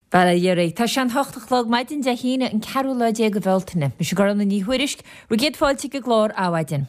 Bala dhéirí tá sean thochtachlog maidin de híine an ceúla dé go bhiltainna, mis go na ní huirisc ru géad fáilte go glór áhaidin.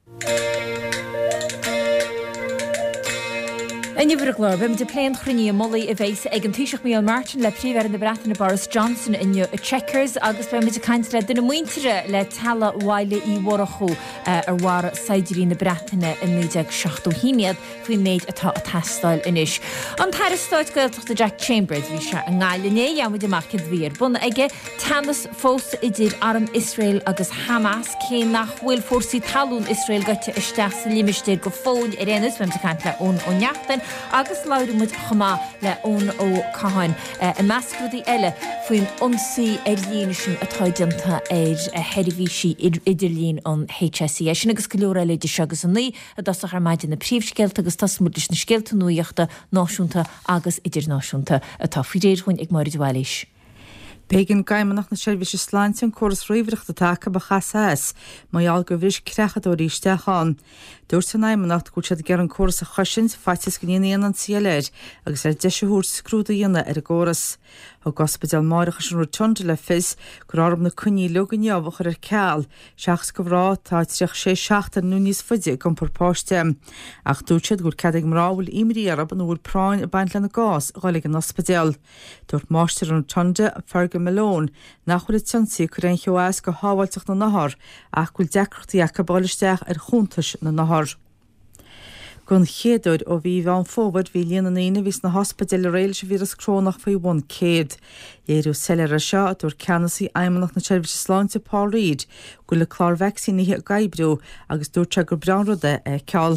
Inniuhar glór, bim de pléin chruní a mollaí a bhéis ag an Taoiseach Míl Martin le príomhar na Breataine Boris Johnson inniu a Checkers agus be muid a caint le duna muintere le talla bhaile í mhorachú ar bhhar saidirí na Breataine in 1970 faoin méid atá a teastáil inis. An tairastáid gailteachta Jack Chambers bhí se an gáilené jamuid amach cid bhír. Buna ige tanas fós idir arm Israel agus Hamas cé nach bhfuil fórsaí talún Israel goite isteach sa limistéir go fóil ar réanús bim de caint le ón ó neachtain agus láirimid chomá le ón ó Caháin i meascrúdaí eile faoin ionsaí línesin atá dinta ar heirihísí idirlín an HSE. Sin agus go leor eile de segus an ní a dasach ar maidin na príomhscéalta agus tasmúdais na scéalta nuíochta náisiúnta agus idirnáisiúnta atá faoidir chuin ag mar dháilis. Bégin gaimanach na seirbhís sláinte an choras roiomhreachta take ba chasas, maiall go bhris crechadó ríisteachán. Dúirt san aimenacht go siad gur an choras a choisint faitis go níon an síléir agus deisiúr scrúda dhéanana ar a góras. Ó gospedal máirichas an rotunda le fis gur orm na cuní lugan neamhachar ar ceall, seachs go bhrá tá tríoch sé seachtar nú níos fuide gon porpáiste. Ach dúitsiad gur cead ag mrábhfuil imrí arab an bhfuil práin a baint le na gás gáil an ospedal. Dúirt máistir an rotunda a Fergus Malone nach chuir tionsaí chu an cheoás go hábhailteach na nahar ach bhfuil decrochtaí a cabáilisteach ar chúntais na nahar. Gon chéadúid ó bhí bhean fóbad bhí líana naine vís na hospedal réil se víras crónach faoi bhain céad. Éirú seile a seo a dúir ceanasí aimeach na seirbhís sláinte Paul Reid go le chlár vacciní a gaibrú agus dúirte gur breanrada ceall.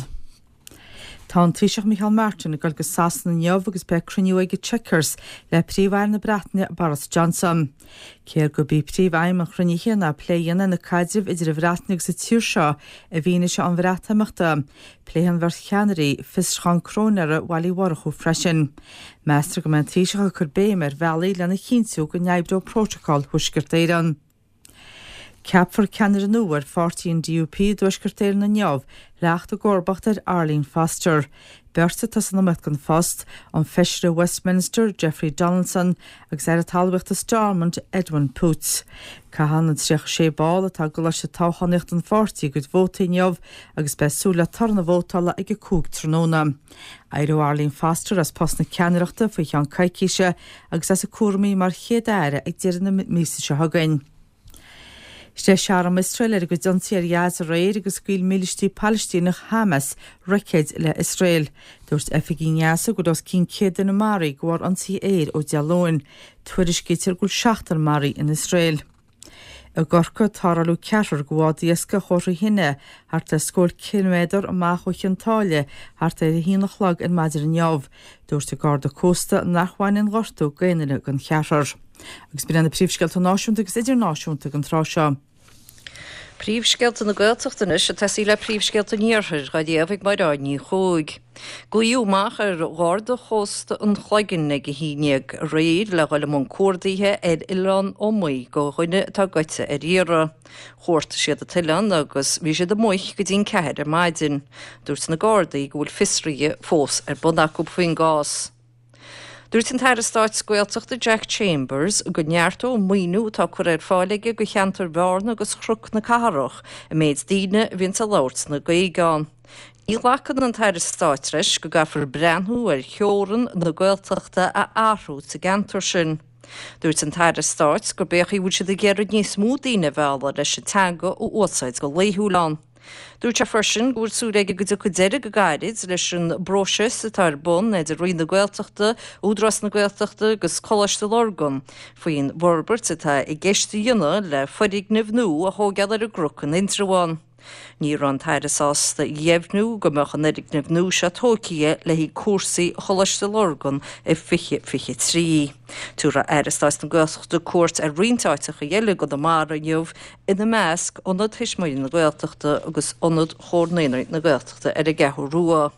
Tá an Taoiseach Micheál Martin a goilgus sasan na neamh agus be cruniú ige Checkers le príomhhair na Breataine Boris Johnson. Céir go bí príomhhaim a chrunní chéanna pléanana na caidirh idir a Breataine sa tír seo a bhíine seo an bhreatamachta. Pléan bhar cheannarí fischán crónara bhailí warachú freisin. Meastar go man Taoiseach chur béimar bhealaí lena chinsiú go neibhdó protocol thuisgurt éireann. Ceapfar ceannar an uair 14 DUP dúisgurtéir na neamh leacht a gcórbachtar Arlene Foster. Berta tas an amet gan fast an feisre Westminster Jeffrey Donaldson agus ar a talbhacht a Stormont Edwin Poots. Cahan an tríoch sé báil atá go leis a táchaníocht an 40 go bhótaí neamh agus besúla tarna bhótala ag go cúg tróna. Airú Arlene Foster as pas na ceannireachta faoi chean caiiciise agus as a cuairmií mar chéad aire ag deireadh na mísa se hagainn. Sé searam Israel ar go donsaí ar Gaza réir agus cuil mílistí Palestínach Hamas ricéid le Israel. Dúirt efigín Gaza go dos cín céad na marí gohar ansaí éir ó dealóin, tuairis céitir gúil 7 marí in Israel. A gorca taralú ceatar gohád iasca chóirí hinne, hart a scóil kilometr amach ó chiantáile, hart a hínach lag in maidir an neamh. Dúirt a Garda Costa nachhhain in gortú gainine gan cheatar. Agus bíanna príomhscéalta náisiúnta agus idirnáisiúnta an trá seo. Príomhscéalta na Gaeltachtanis a teí le príomhscéalta níorthir ga déobh mar ráidní chuig. Go dúmach ar gáda chosta an chláiginna go híineag réad le gaile món cuardaíthe ar Ileán ómaí go chuine tá gaite ar íra. Chóirta siad a Tileán agus bhí siad a muoich go dtíon ceithir ar maidin. Dúirt na Gardaí go bhfuil fisríe fós ar bunachú faoin gás. Dúirt an tairastáid scoilteachta Jack Chambers go neartó muoinú tá chuir ar fáilige go cheantar bharna agus chruc na caharach a méid díine bhíonn a láirt na gaigán. Í lachan an tairastáitris go gafar breanthú ar cheoran na Gaeltachta a áhrú sa gantar sin. Dúirt an tairastáid gur béchaí bhúil siad a ggéad níos mú daoine bheala leis an teanga ó ósáid go léithúlán. Dúirt a freisin gúir súréige go go deire go gairid leis an brose sa tarbun idir roiin na Gaeltachta, údras na Gaeltachta agus choiste lorgan faoin Borbert atá i gceiste dionne le foidig nimhnú a thógeadar a gruchan intraháin. Ní an tairasás de dhéimhnú go meach an idig nimhnú se tócií le hí cuasaí choiste lorgan i fiche trí. Túra airastáis na Gaeltachta cuairt ar riontáiteach a dhéile go do mar a neamh ina measc ionad hismaí na Gaeltachta agus ionad chórnaíonaí na Gaeltachta ar a gceithú rua.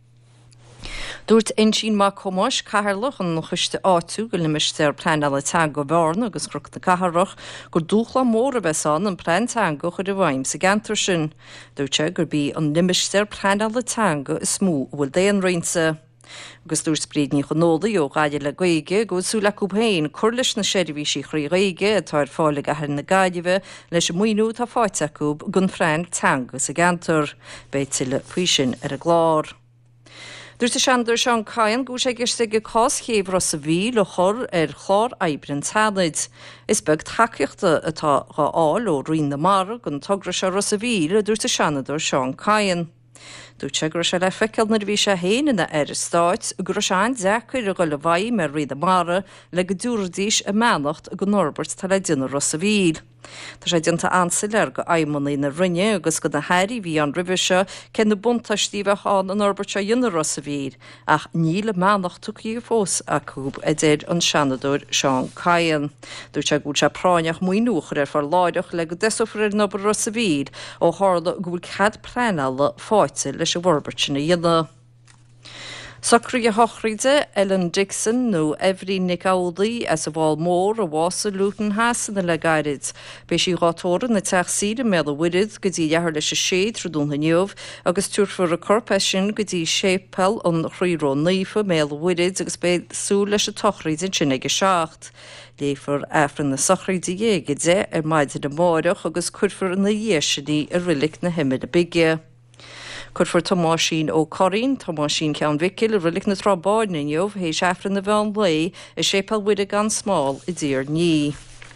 Dúirt insin má chomáis caharlach an chuiste áú go limiste ar pleanala teanga go bharna agus cruc na caharach gur dúchla móra beán an plein teanga chud a bhaim sa gantar sin. Dúirte gur bí an limiste ar pleanala teanga is smú bhfuil déan roinsa. Agus dúr sprídní chunódaí ó gaiide le gaige go súla cúbhéin chuirlis na seirbhí sí chrí gaige atáir fála ahar na gaiideh leis muoinú tá fáitecúb gun frein teangus a gantar, beit le puisin ar a glár. Dúirt a seanúir Seán Cain go sé gur go cáschéomh ros a bhí le chur ar chlár eibrin táid. Is beg takeíochta atá gáil ó rion na mar gon tugra se ros a bhí le dúirt a seanadúir Seán Cain. Dúirt sé gur se le feiceil na bhí sé héanaine ar stáit gur seán deacuir a go le bhaid mar riad a mara le go dúradíis a meannacht go Norbert tal le duine ros a bhí. Tá sé dionanta ansair go aimimí na rinne agus go na hairí bhí an ribise cen na buntaistíomh an an Norbert se dionine ros a bhí ach ní le meannacht tuí fós a cúb a déad an seanadúir Seán Cain. Dúirt sé gúil se práineach muoinúchar ar far láideach le go deisofar nobar ros a bhí ó hála go bhfuil cad pleanala fáite leis a bharbert sinna dionine. Socraí a hochríide Ellen Dixon nó Every Nicolaí as a bháil mór a bhása Luton hasan le gairid. Bei sí rátóra na teach siad mé a wirid go dtí dheair leis a sé trúdún neomh agus túrfur a corpa sin go dtí sépel an chrííró nífa mé a wirid agus be sú leis a tochríid in sinna go seacht. Léfur efran na sochríide dhéige dé ar maidide na máireach agus curfur na dhéisiní a rilik na himime a bige. Curfur Tomáisín ó Corín, Tomáisín ceann Vicil a rilik na trabáin in jobh hééis efran na bhean lei i sépal wide gan smáil I ddír ní.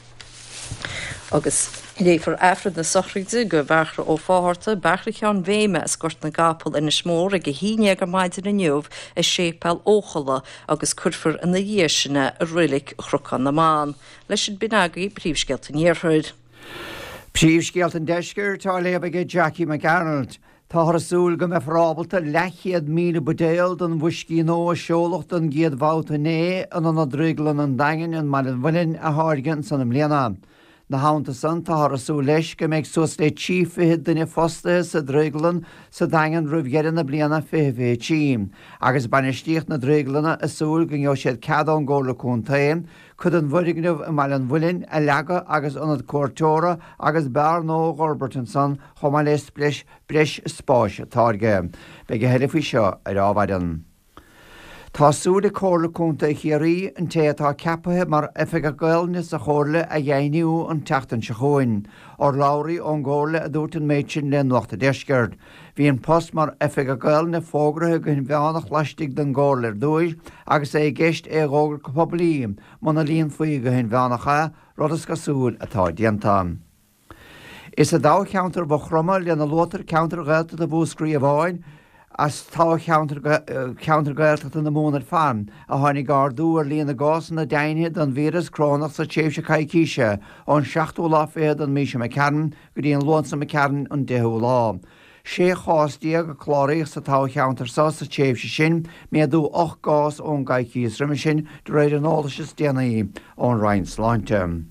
Agus léfur efran na sochríide go bhechra ó fáharta bechra ceann bhéime a scort na gapal ina smór a go híine go maidide na neomh i sépal óchala agus curfur in na dhéisina a rilik chruchan na man. Leis sin binagaí príomhsceilt in Iarthuid. Príomhsceilt in Deisceir tá lébaige Jackie McArnold. Tá thurasúil go me frábalta lechiad míle budéal don bhuiscí nó a seolacht an giad bhauta né an dríglan an dain an mar an bhain a hágan san am léana. Na hánta san tá thurasú leis go méid sus le tífihead duine fosta sa dríglan sa dain ruhhéan na bliana fihé tím. Agus banistíocht na dríglanna a súil go neo siad cadán ggóla chun taim, chud an bhuiignmh a mal an bhuilinn a lega agus anad cuairteóra agus bear nó Gorberton san chomá leis breis spáise táge. Beige heilefuí seo ar ábhaidan. Tásúla cóla chunta chéirí an tétá ceapathe mar efige gailne sa chóirla a dhéaniú an teachtain se chuin, or láirí ón ggóla a dúirt an méid sin le nuachta deisceart. Bhí an post mar efige gailne fógrathe go bheannach leistigh den ggóla ar dúis agus é gceist é ggógur go poblíim mna líon faoi go bheannacha rudas go súil atá dianta. Is a dá cheantar ba chroma le na lótar ceantar gailta a bhúscrí a bháin, as tá cheantar gailta na mónar fan a tháinig gardú ar líon na gásan na dainhead an víras crónach sa téimh se caiicíise ón 16 lá féad an míise me cean go dtíon lónsa me cean an 10 lá. sé chástíag a chláiríoch sa tá cheantar sa téimh se sin méadú 8 gás ón gaiicíos riimi sin do réidir an álaise déanaí ón Ryan sláinte.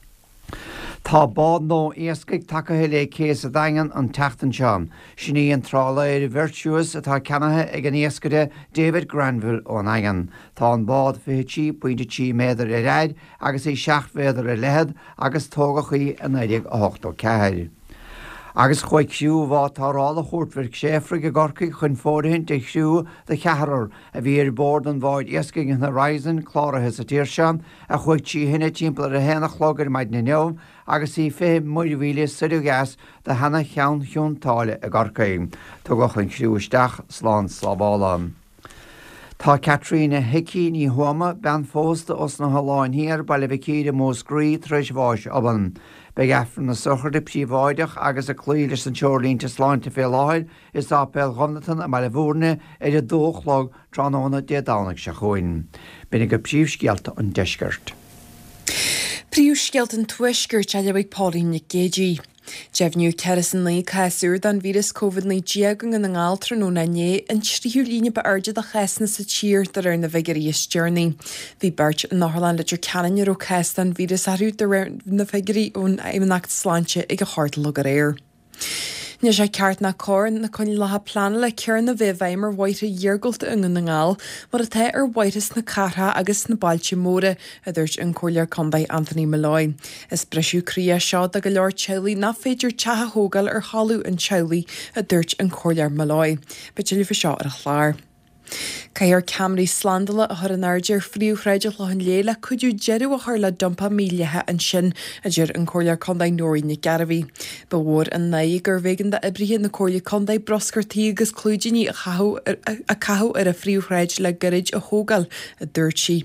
Tá bád nó éascaigh takeithe le céas a dagan an teachtain seán, sinní an trála virtuous atá cenathe ag an éascaide David Granville ón aigen. Tá an bád fití pointí méidir I réid agus é 6 féidir I lehead agus tógachaí a 9 ceir. Agus chuid siú bhá tárála chóirtmhir séfra go gorcaigh chun fódaint ag siú de chearar a bhí ar bord an bháid éascaigh na Ryzen chláirithe sa tíir seán a chuid tí hinna timppla a héna chlógar maid na neomh agus í fé muirhíle suú gas de hena cheann thiúntáile a gorcaigh. Tá go chun siúisteach slán slabála. Tá Catrína Hickey ní thuama ben fósta os na haláin hir bailile bhcíide mós grí treis bháis aban. Be efran na sochar de príomháideach agus a clúile san teirlínta sláinte fé láid is ápéil chumnatan a meile bhúrne ar a dóchlog tránána déadánach se chuin. Bina go príomhscialta an deisceart. Príomhscialt an tuisceart a leabhaigh Pauline na géidí. Jefniú Kerrison lí caiúr dan vírus COVID-19 an ngáiltra nó na né an tríú líne be airde a chesna sa tír ar na vegaríos journey. Bhí beirt an Northland leidir ceanir ó cheist an vírus arú na vegarí ón éimnacht sláinte ag go háirtla go réir. Ní sé ceart na córin na chuin letha plana le cear na bheimhhéimar bhaite dheargulta an na ngáil, mar a the ar bhaitas na cartha agus na bailte móra a dúirt an cóilear Condaith Anthony Malloy. Is breisiú cria seo a go leor tealaí na féidir tethe hógal ar hallú an tealaí a dúirt an cóilear Malloy. Be tuileadh seo ar a chláir. Cair Camry slandala a thar an airdir fríomhreidir le an léile chuidú jeú a thar le dumpa mílethe an sin a dúir an cóirlear condaid nóirí na Garabhí. Ba mhór an naí gur bhégan de ibrithe na cóirle condaid broscartaí agus clúidiní a cathú ar a fríomhreid le garid a thógal a dúirtí.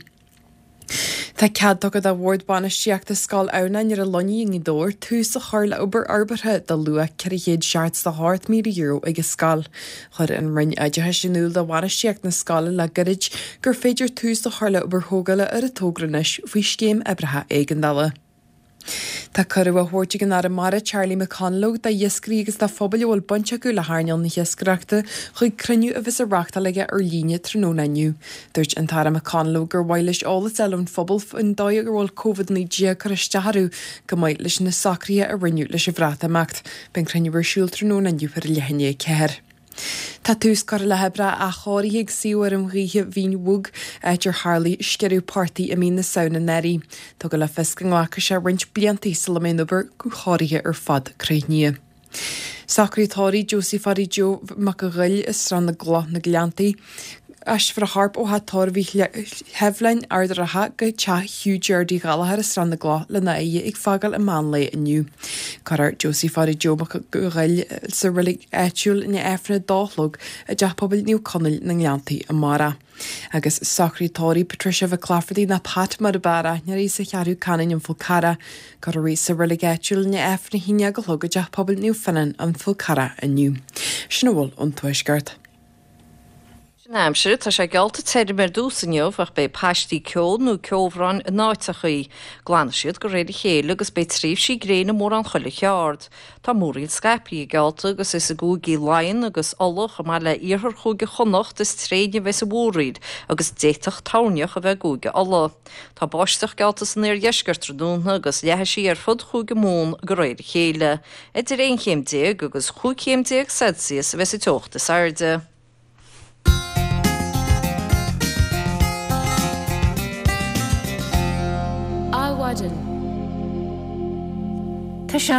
Tá cead tugad a bhórd banisteach de scáil annain ar a loníí dóir tús a chála obair arbarthe de lua ceirichéad seart sa €8,000 agus scáil. Chud an rinn aideithe sinúil de bhanisteach na scála le garid gur féidir tús a chála obair thógala ar a tógranis faoi scéim ibrithe éigandala. Tá curú a thuirte gan ar mara Charlie McConlow de dhioscarí agus de phobail bunte go le háneal na dhioscareachta chuig cruniú a bheits a reachta leige ar líne trónaniu. Dúirt an Tara McConlow gur bhailis álas eilm phobal in dáag gur bhil COVID-19 chu istearú go maiid leis na sacríthe a rinneú leis a bhreatamachta ben cruniúir siúil trónaniu ar lehanné ceir. Tá tús car le hebra a choirigh siúar an ríthe hín wug gur Harley sceirú party a mí na saona neri. Tá go le fiscan ghlacha sé rint bliantaí sa le ménobar go choirighe ar fad créithníe. Sacratáí Josepharí Jo mac a ghill is ran na glá na gleantaí. As for a harp ó hatáir bhí heflein ardar a ha go te Hugh Jardí galahar a strand na glá le na ige ag fagal a manlé aniu. Carar Josepharí Jo mac a ghill sa rilig éitiúil in efna dálog a deapobil níú conil na gleantaí a mara. Agus Sacratáí Patricia Clafferty na pat mar a bara narí sa chearú canin an Fulcara carí sa rilig éitiúil in efna híine go log a deapobil níú fanan an Fulcara aniu. Sinna bhfuil an tuisgart. Náimsir tá sé gealta teidir mar dúsanneomh ach be páistí ceol nó ceolhrán in náitechaí. Glanisiad go réidir chéile agus be tríomh sí gréine mór an chuile cheard. Tá móríil scapií gealta agus is a gúgaí lain agus olach a mar le íorthar chuige chonacht is tréine bheits a bhóríd agus déiteach táneach a bheith gúige alla. Tá báisteach gealta san ar dheisgartradúna agus lethe sí ar fud chuige mún go réidir chéile. Idir 1 agus 5 Celsius bheits a teochta sairde. Tá se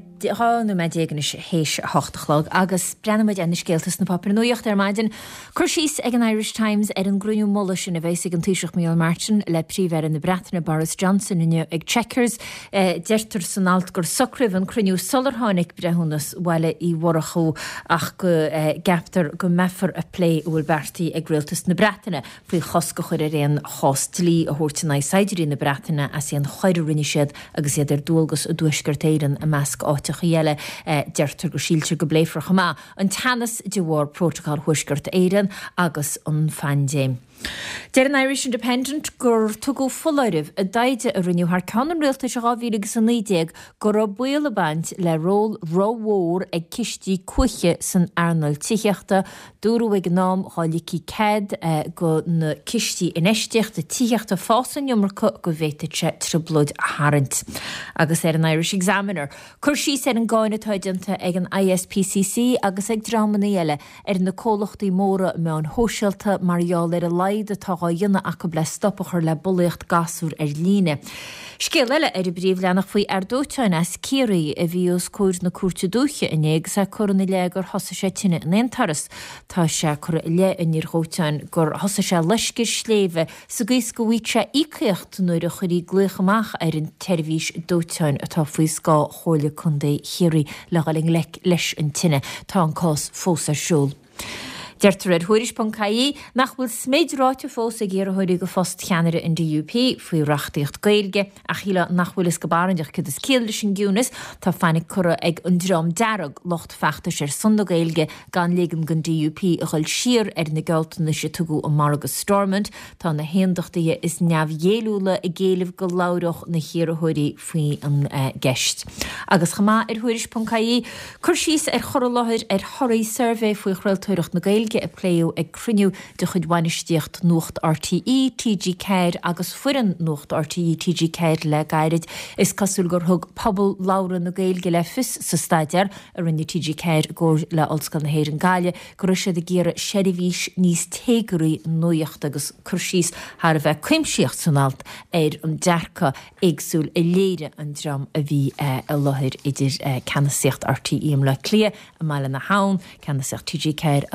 rána me dégan hééis hochtalog agus brennimid an scéaltas na papir nuocht ar maidin chur síos ag an Irish Times ar an grúniú molla sin a bhééis an Taoiseach Micheál Martin le príomhar in na Breataine Boris Johnson inne ag Checkers deirtar san alt gur socribh an cruniú solartháinig brethúnas bhile í mhorachú ach go gaptar go mefar a plé bhfuil bertaí ag rialtas na Breataine faoi chosca chuir a réon chostlí a thuirtaná saidirí na Breataine a sé an choir rinne siad agus iad ar dúlgus a dúisgartéiran a measc chéile deirtar go síiltir go bléifrach má an tanas de bhór protocol thuisgurt éan agus an fandéim. Deir an Irish Independent gur tugu fullairih a daide a rinneú haar canan réalta se gáhílagus san 90 gur a buile band le ról róhór ag cistí cuiche san Arnold tícheachta dúrú ag nám hálicí ced go na cistí inéisteach a tícheachta fásan jommarcha go bhéite triblod a harint. Agus an Irish Examiner chur sí sé an gáine táidenta ag an ISPCC agus ag dramanéile na cólachtaí móra me an hóseilta mariaal ar a laid atá dhéanana acu le stoppachar le bolaíocht gasúr ar líne. Scéal eile ar bríomh leannach faoi ardóteáin as céirí a bhí os cúir na cuairte dúche inéag sa churanna le gur hosa sé tine in taras tá sé chur le iníor hóteáin gur hosa sé leiscir sléomh sa gcuis go bhhuiite íchéocht nuair a chuirí gluchamach ar an teirvís dóteáin atá faoi scá chóirla chundé chéirí le galing leis an tine tá an cás fós arsúl. Deirtar ar thuiris.caí nach bhfuil sméidráte fós a ggéar thuirí go fost cheanire in DUP faoi reachtaíocht gaeilge a chiile nach bhfuil is go barandeach chud is céile sin gúnas tá fannig cura ag an drom dearag locht feachtas ar sunda gaeilge gan légan gon DUP a chuil siar ar na gailtainna sé tugu an Margus Stormont tá na héandachtaí is neamhhéúla a géalah go láireach na chéar thuirí faoi an geist. Agus chamá ar thuiris.caí chur síos ar chora láthir ar thoraí survey faoi chrailtúireacht na gaeilge a pléú ag cruniú de chud bhainisteocht nuacht RTE, TG Ceir agus fuiran nuacht RTE, TG Ceir le gairid is cosúil gur thug pobl lára na gaeilge le fis sa staidir a rinne TG Ceir gur le olscail na héir an gáile gur sé de géire serivís níos tégurí nuacht agus chursís har a bheith cuimsíocht san alt ar an dearcha agsúil i léire an dram a bhí a láthir idir canasíocht RTE am le clia a meile na hán canasíocht TG Ceir agus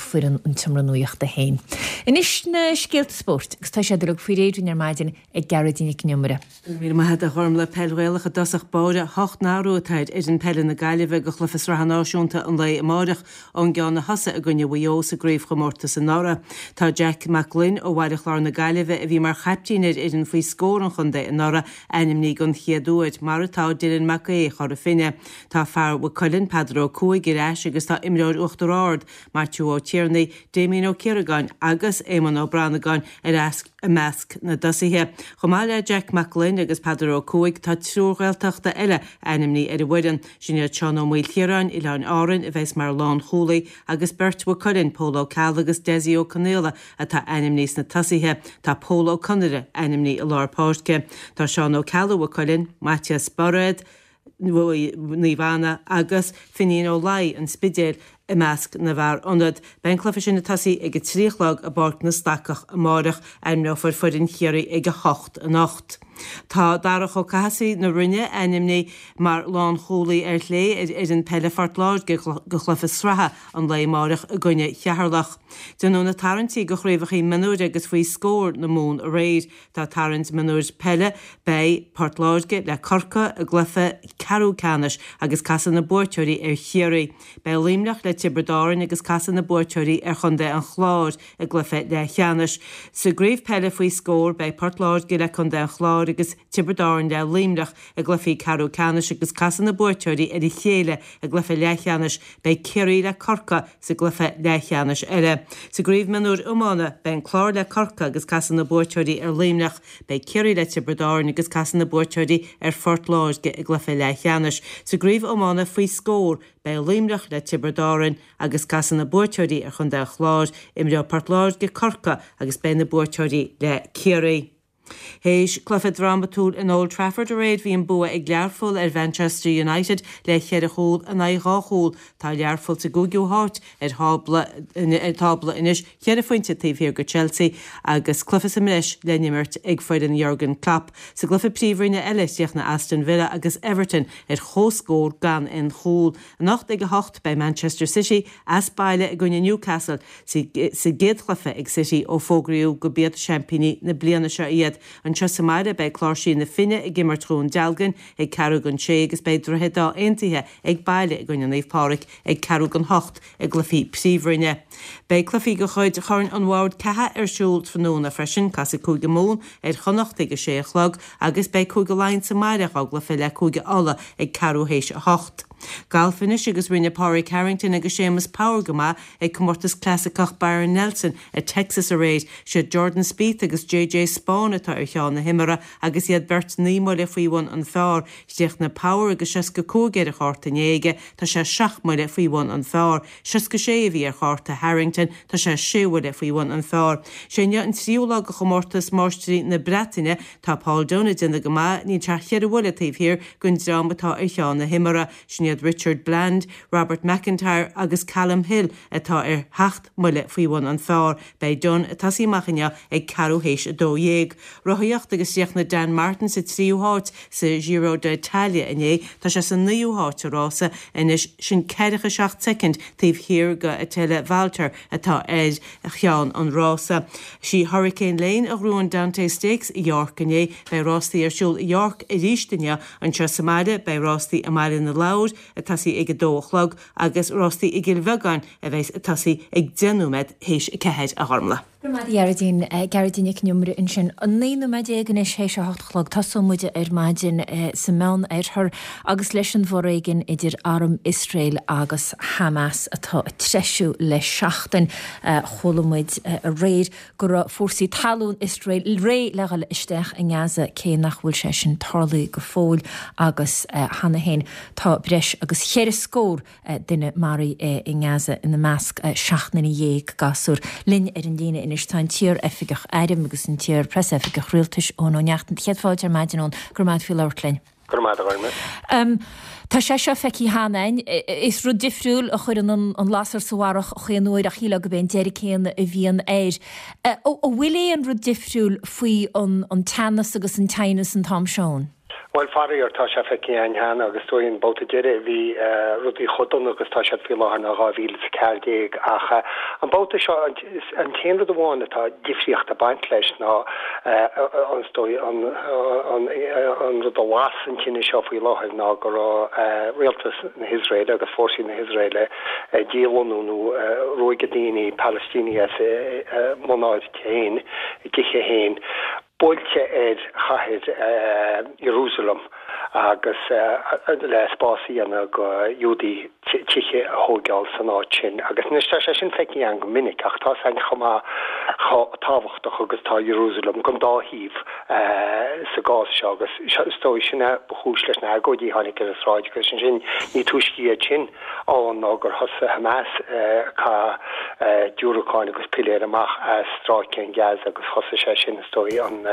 fuan an timranúocht a hain. Inis na scéalt sport, gus tá sé drug fao réidirn ar maidin ag garadíine cniumara. Mí had a chum le pellhilach dasach báide 8 nárótáid is an pelle na gaiileh go chlufa rahanáisiúnta an lei amárach an gceann na hasa a gunne bhío sa gréibh chomórta san nára. Tá Jack McLean ó bhaide chlár na gaiileh a bhí mar chaptíine idir faoi scóran chun de an nára einim ní gon chiaadúid mar atá Dylan McGee chur a finne. Tá fear bh Colin Pedro cuaig iréis agus tá imreoir uchtarrád mar tú ó Tierney, Damien O'Kiragan agus Éamon O'Branagan a measc na dosithe. Chomáile Jack McLean agus Pedro Cuaig tá trúghailteachta eile einimní ar a bhuiidan sinne Sean O'Mwil Chiaran i lean áran a bheits mar lán cholaí agus Bert Colin Polo Cal agus Desi O'Connella a tá einimníos na tasithe tá Polo Connery einimní a lár páistce. Tá Sean O'Callagh Colin, Matthias Borred, Nívana agus Finín O'Lai an spidéir i measc na bhar anad. Ben clufa sin na tasí ag tríochlag a bort na stacach a márach nó furin chiarí ag 8 a 8. Tá darach ó casaí na rinne einimní mar lán cholaí ar lé is an pelle fartláid go chlufa sratha an lei márach a gunne chearlach. Denú na tarintí go chréomhachaí minúid agus faoi scór na mún a réid tá tarint minúid pelle bei Portláidge le corca a glufa carú canis agus casan na buirteirí ar chiarí. Bei límneach le Tiberdáin agus casan na buirteirí ar chundé an chláir a glufa le cheanis. Sa gréibh pelle faoi scór bei Portláidge le chundé an chláir agus Tiberdáin le límneach a glufaí carú canis agus casan na buirteirí ar i chéile a glufa le cheanis bei ciirí le corca sa glufa le cheanis eile. Sa gréibh minúir umána ben chlár le corca agus casan na buirteirí ar límneach bei ciirí le Tiberdáin agus casan na buirteirí ar Fortláidge a glufa le cheanis. Sa gréibh umána faoi scór bei límneach le Tiberdáin agus casan na buirteirí ar chun de chláir imre Portláidge corca agus ben na buirteirí le ciirí. Héis clufa dramatúil in Old Trafford a réid hí an bua ag learfol ar Manchester United le chéad a hól a nághachúil tá learfol sa gogiúthart ar tábla inis chéad a fointe taobhhir go Chelsea agus clufa sa mris le nimmert ag foiid an Jurgen Klopp. Sa glufa príomhríne eile seach na Aston Villa agus Everton ar chóscór gan in chól. Nacht ag 8 bei Manchester City as baile a gunne Newcastle sa géad clufa ag City ó fógraíú go bead championí na bliana se iad. An Chosamáide bei chláirsí na Finne ag gimmar trún dealgan ag Carúgan sé agus bei drohedá aontaithe ag baile ag gunne Naomh ag Carúgan 8 ag glufií príomhríne. Bei clufií go chuid chuirn an bhhaid cetha ar siúlt fanúna freisin cas i 2 mún ar chonacht ag 6 agus bei 2 láin sa maireach á glufi le 2 ala ag Carú héis 8. Galfinis agus rinne Pádraig Harrington agus Seamus Power goma ag comórtas clásicach Byron Nelson a Texas a réid se Jordan Spieth agus JJ Spawn atá ar cheann na himara agus iad Bert nímo le faoihain an fearr steach na Power agus Seaca cógéir a cháirta néige tá sé 7 le faoihain an fearr. Seaca sé bhí ar cháirta Harrington tá sé 7 le faoihain an fearr. Sénne an tríúla go chomórtas máistrí na Bretainine tá Paul Donegan na goma ní tear chead bhile taobhhir gunn dramatá ar cheann na himara Richard Bland, Robert McIntyre agus Callum Hill atá ar 8 muile faoihain an fearr bei Dun a tasí machine ag Carú héis a 2. Rothíocht agus seach na Dan Martin sa tríúthát sa Giro d'Italia inné tá sé san níúthát arása inis sin 47 second taobhhir go a teile Valter atá éid a cheann an rása. Sí Hurricane Lane a rúin Dante Stakes i York inné bei rástaí ar siúl York i ríistine an Chosamáide bei rástaí a Mailin na Laud a tasí ag 2 agus rástaí i Gilvegan a bheits a tasí ag denúmed héis i cehéid a harmla. Garadín Garadíine cniumra in sin an 9 meide gan is hééis 8 tasúmuide ar maidin sa mán ar thur agus leis an bhórréigen idir arm Israel agus Hamas atá treisiú le seachtain cholamuid a réir gur fórsaí talún Israel ré legal isteach in Gaza cé nach bhfuil sé sin tarlaí go fóil agus hana héin tá breis agus chéir scór duine marí in Gaza in na measc seachna dhéag gasúr linn ar an dtíine inis tá tír efigach éidim agus an tír pres efigach rialtas ón neachtan cheadfáil ar maidin gur maid fi leirtlein. Tá sé seo feici hánain is ru difriúil a chuir an lásar soharach a chéanúir a chiile go ben deiricéan a bhíon éir. ó bhfuil an ru difriúil faoi an tanas agus an tainas an Tom Seán? Well farir tá se feici anhan agus stoin bouta deire hí rudí chodon agus tá se fi na ravíl cardéig acha an bouta seo an chéan rud bháin atá difriocht a baint leis ná an stoi an rud a wasan cinenne seo fao láthir ná go réaltas na Israel agus fórsí na Israel díonú roigadíní Palestini monáid chéin giche héin. Boilte chaid Jerusalem agus le spáí an go Júdí tiche a hógeall san áit sin agus niste sé sin feici an go minic ach tá ein chumá táhachtach agus tá Jerusalem gon dáhíh sa gás se agus stoi sinna bechús leis na agódí hánig ar ráid agus sin ní túiscí sin an águr hosa Hamas cá dúraáin agus piléir amach strácin gas agus hosa sé sin stoi an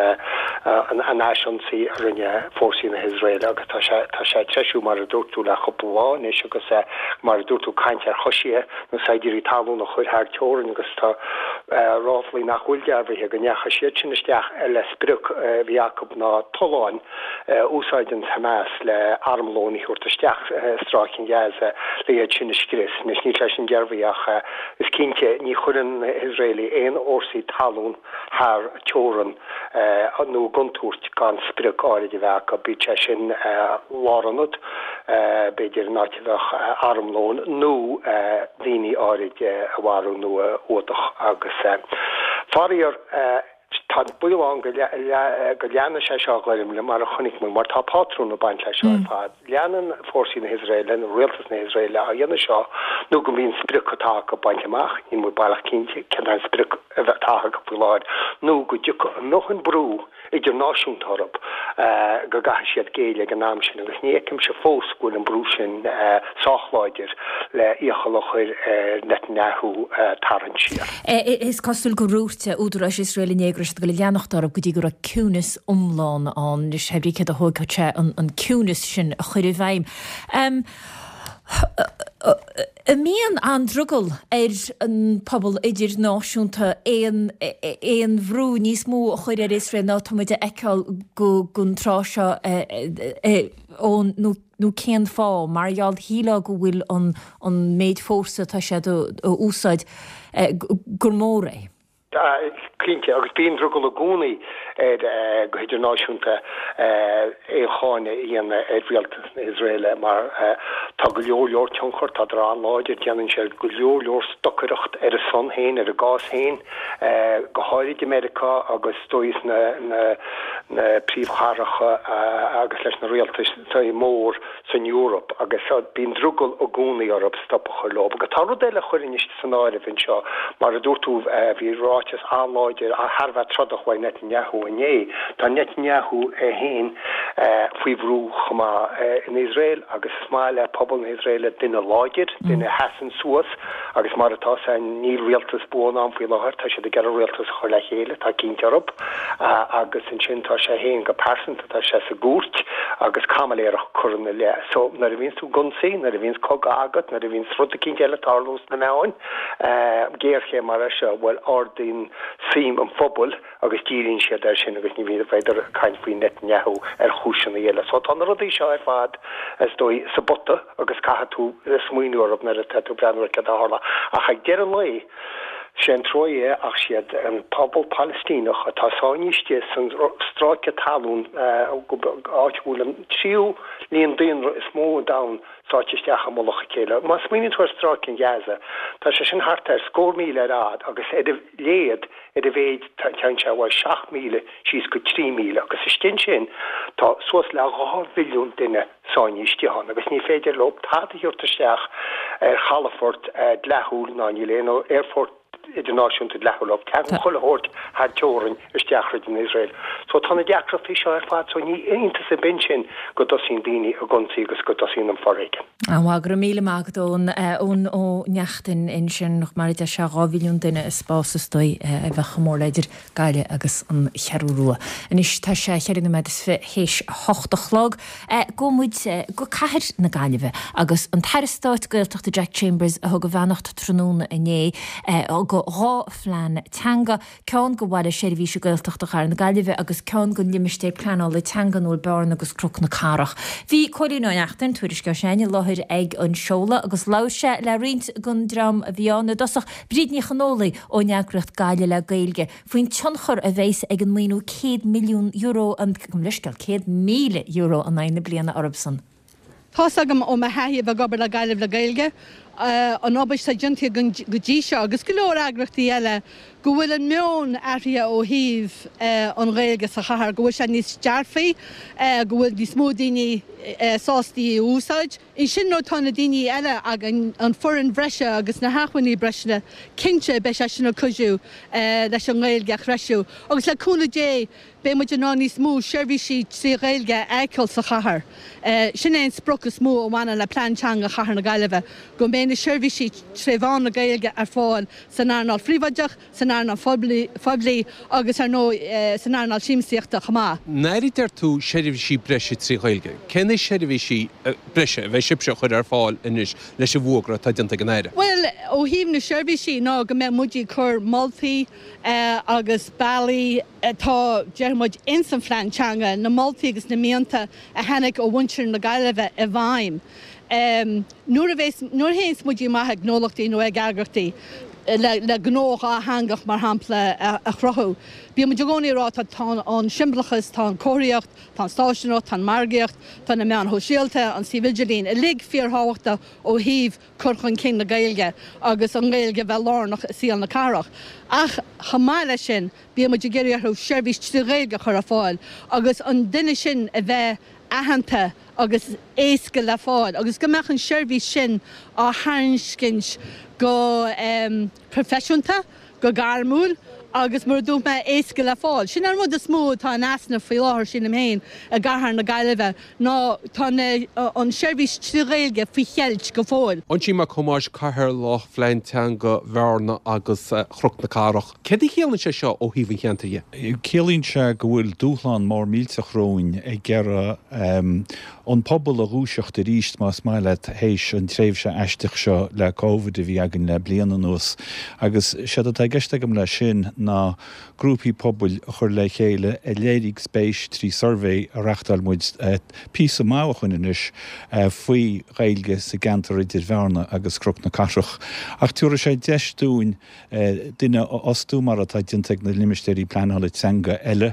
náisií a rinne fórsí na Israel agus tá sé treisiú mar a dúirtú le chopúháin is agus mar a dúirtú caiinte ar choisií nó saidirí talú na chuir thar teorin agus tá ráflaí nach bhfuilgearbhíthe go necha siad sin isteach le spruch bhí Jacob ná toláin úsáidin Hamas le armlóní chuirtaisteach strácin Gaza le iad sin iscris nes ní leis sin gearbhíach is cínte ní churann Israeli éon orsaí talún thar teorin nó gunúirt gan spruch áide bheith go bit sin láranad beidir náitiach armlón nó dhíine áide a bhharú nó ódach agus farir tá buáin go leanana sé seáim le mar a chonig mú mar tá pátrún a baint lei seo fád. Leanan fórsí na Israel an réaltas na Israel a dhéana seo nó go bhíon spricotá go baintteach í mú bailach cinnte cen an spric a bheittácha go bhláid nó go dúcha noch an brú idir náisiúntarb go gaith siad géile an náam sin agus nícim se fóscúil an brú sin sáchláidir le íochalochir Netanyahu taran siar. Is cosúil go rúte údras Israeli négras go leannachtar go dtí gur a cúnas umláin an is hebríce a thugate an cúnas sin a chuir bhaim. Míon an drugel an pobl idir náisiúnta éon bhrú níos mó a chuir ar Israel ná tomuide eáil go guntráseo nó céan fá marall híla go bhfuil an méid fórsa tá sé úsáid gur móré. Clínte agus bíon drugel a gúnaí go idir náisiúnta éáine íon réaltas na Israel mar tá go leor tionchar tá rá láidir deanan sé go leor stocharacht ar a son héin ar a gás héin go háirid America agus stois na príomhcharacha agus leis na réaltas mór san Europa agus bíon drugel a gúnaí arab stoppacha lob go tá rudéile chuiriste san áire fin seo mar a dúirtú bhí ráites anláidir a Harbheith trodachhaid Netanyahu ané tá Netanyahu héin faoi bhrú chumá in Israel agus smáile pobl na Israel duine láidir duine hasan suas agus mar atá san níl rialtas búnám faoi láthir tá sé de gar rialtas chuir le chéile tá cíntearb agus in sin tá sé héin go persanta tá sé sa gúirt agus camaléireach chuna le so nar a víns tú gunsaí nar a víns cog agat nar a víns rudda cínteile tarlús na meáin géirché mar a se bhfuil ordaín sim an fphobal agus dírín siad ar sin agus ní bhíad féidir caiin faoin Netanyahu ar chúisina dhéile. So tá rudí seo ar fad dói sa bota agus caithe tú smuoinúir na a tú breanúir le dála a cha dear an lei sé troie ach siad an pobl Palestínach a tásáiste san stráice talún áithúlam tríú líon daon is mó da sáitisteach am molocha céile. Mas muoinn tuair strácin Gaza, tá sé sin hart ar scór míle rád agus léad a bhéid tean se bhil 7 míle síos go 3 míle agus is tin sin tá suas le 2 billiún duine sáinisteán agus ní féidir lob tátaíortaisteach ar Chalafort lethúil ná léno airfort idirnáisiúnta lethúil cean cholathirt had teorin isteachrid in Israel. So tána deachraí seo ar fad so ní aonanta sa bin sin go dosín daoine a gunsaí agus go dosín an forréige. Anhá gur míle mágdón ón ó neachtain in sin nach mar de se 2 billiún duine is spásastoi a bheith chamórleidir gaile agus an chearúrua. An is tá sé cheirna me is héis 8 go muid go caiir na gaiileh agus an teirstáit goilteachta Jack Chambers a thug go bheannacht tróna iné go rá flean teanga ceann go bhile sé bhí se gailteachta char na gaiileh agus ceann go limiste planál le teanganúil bearn agus croc na carach. Bhí choínáachtain tuairis go séine láthir ag an seola agus lase le rint gun dram a bhíánna dosach bríd ní chanólaí ó neacreacht gaiile le gailge. Faoin tionchar a bhééis ag an mlíú 100 milliún euro an leiscail 100 míle euro an aine bliana Arbson. Tás agam ó a heíh a gobar le gaiileh le gailge an ábais sa dionta go ddí seo agus go leor agrachtaí eile go bhfuil an meón airthe ó híh an réilge sa chahar go bhfuil se níos dearfaí go bhfuil dí smó daoine sástaí úsáid. I sin nó tána daoine eile ag an foran breise agus na hahainní breisina cinse be se sin cosú leis an réilge chreisiú. Agus le cúna dé be mu an ná níos mú seirbhísí trí réilge eiceil sa chahar. Sin éon sprocas mú amhána le plantanga chahar na gaiileh go mé na seirbhísí tréháin na gailge ar fáil san airnáil phríomhaideach, san airnáil phoiblí agus ar nó san airnáil síimsíochta chamá. Néirítar tú seirbhísí breise trí gailge. Cenna seirbhísí breise bheith sibse chuir ar fáil inis leis a bhuagra tá dionta go néire? Well, ó híomh na seirbhísí ná go mé muidí chur moltaí agus bailí tá dearmid in san phleantanga na moltaí agus na míonta a henig ó bhaintear na gaiileh a bhaim. Nuair héins muidí maithe gnólachtaí nó ag agrachtaí le gnócha hangach mar hampla a chrothú. Bí mu degóí rá tá an simblachas tá choíocht, tá stáisiúcht, tá margaocht, tá na meán hóisialta an Civigilín. I lig fíorthachta ó híomh curchan cin na gailge agus an gailge bheith lánach síal na carach. Ach chamáile sin bí mu de géirú seirbhís trí gailge chur a fáil agus an duine sin a bheith ahananta agus éasca le fáil, agus go meach an seirbhís sin á hainskins go profisiúnta, go garmúil, agus mar dúm me éasca le fáil. Sin ar mud a smó tá an asna faoi láthir sin am héin a garthar na gaiileh ná tá an seirbhís trí réilge faoi cheilt go fáil. An sí mar chumáis caithir lách phleantanga bhearna agus chroc na carach. Cédí chéann sé seo ó híomh cheanta dhé? Célíonn se go bhfuil dúchláán mór mílte chróin ag gcearra an pobl a rúiseach de ríist más maile hééis an tréimh se eisteach seo le COVID a bhí agan le bliana nuas. Agus sé a gceiste gom le sin ná grúpaí pobl chur le chéile a léirigh spéis trí survé a reachtal muid pí máhachan inis faoi réilge sa gantar idir bhearna agus croc na carach. Ach túra sé deistún duine osú mar atá dionteag na limistéirí planala teanga eile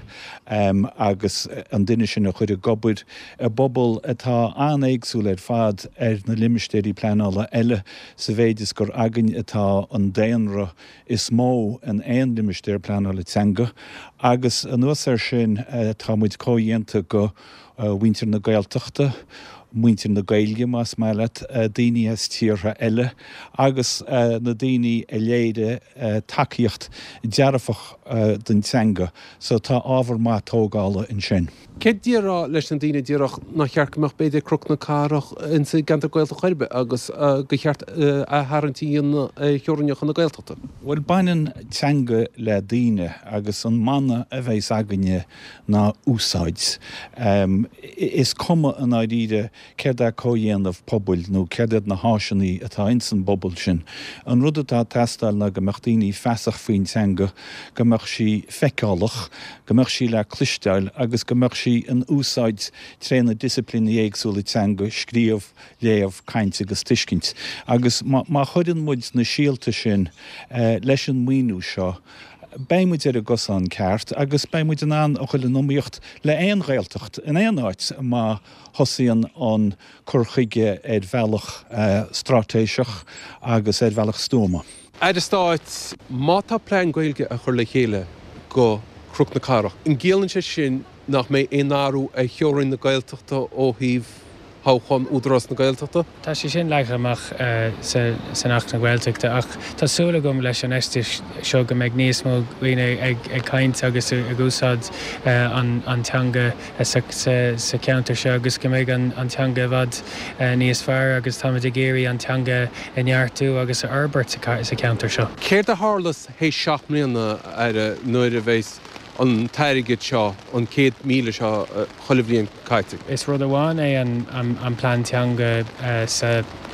agus an duine sin a chuir a gobud a bobbal atá anéagsúil ar fad ar na limistéirí planala eile sa bhéidir gur agan atá an déanra is mó an éon limistéir planala teanga agus an nuasar sin tá muid cóhéanta go winter na gailteachta muintir na gailge más meile daoine as tíortha eile agus na daoine a léide takeíocht dearafach den teanga, so tá ábhar má tógála in sin. Cé díarrá leis an daoine díarach nach chearcamach beidir croc na carach in sa gantar gailta chuirbe agus go cheart a harantííon cheoranneach na gailteachta? Well, bainan teanga le daoine agus an manna a bheith aganne ná úsáid. Is cuma an áide céir a cóhéanamh pobl nó céir na háisinaí atá insan bobbal sin. An rud atá testáil na go meach daoine feasach faoin teanga, go meach sí feicáilach, go meach sí le clisteil agus go meach sí an úsáid tréna disciplíní éagsúla teanga scríomh, léamh, caint agus tuiscint. Agus má chuireann muid na síalta sin leis an muoinú seo, Beimmuid ar a gosán ceart, agus beimmuid an an chuil an nóíocht le éon réaltacht in éon áit má thosaíonn an churchuige ar bhealach stratéiseach agus ar bhealach stóma. Idir stáit mátá plean gailge a chur le chéile go croc na carach. In ggéalann sé sin nach mé éonárú a cheorann na gailteachta ó híomh háchán údrás na gailteachta? Tá sé sin leithreamach san acht na gailteachta ach tásúla gom leis an eistis seo go méid níos mó bhíine ag caint agus a gúsáid an teanga sa ceantar seo agus go méid an teanga bhd níos fearr agus tá muid a géirí an teanga in neartú agus a Albert sa ceantar seo. Céir de hálas hééis 7 mbliana ar nuair a bhéis an tairigid seo an 100 míle seo choilbhíonn caiite. Is rud amháin é an plán teanga sa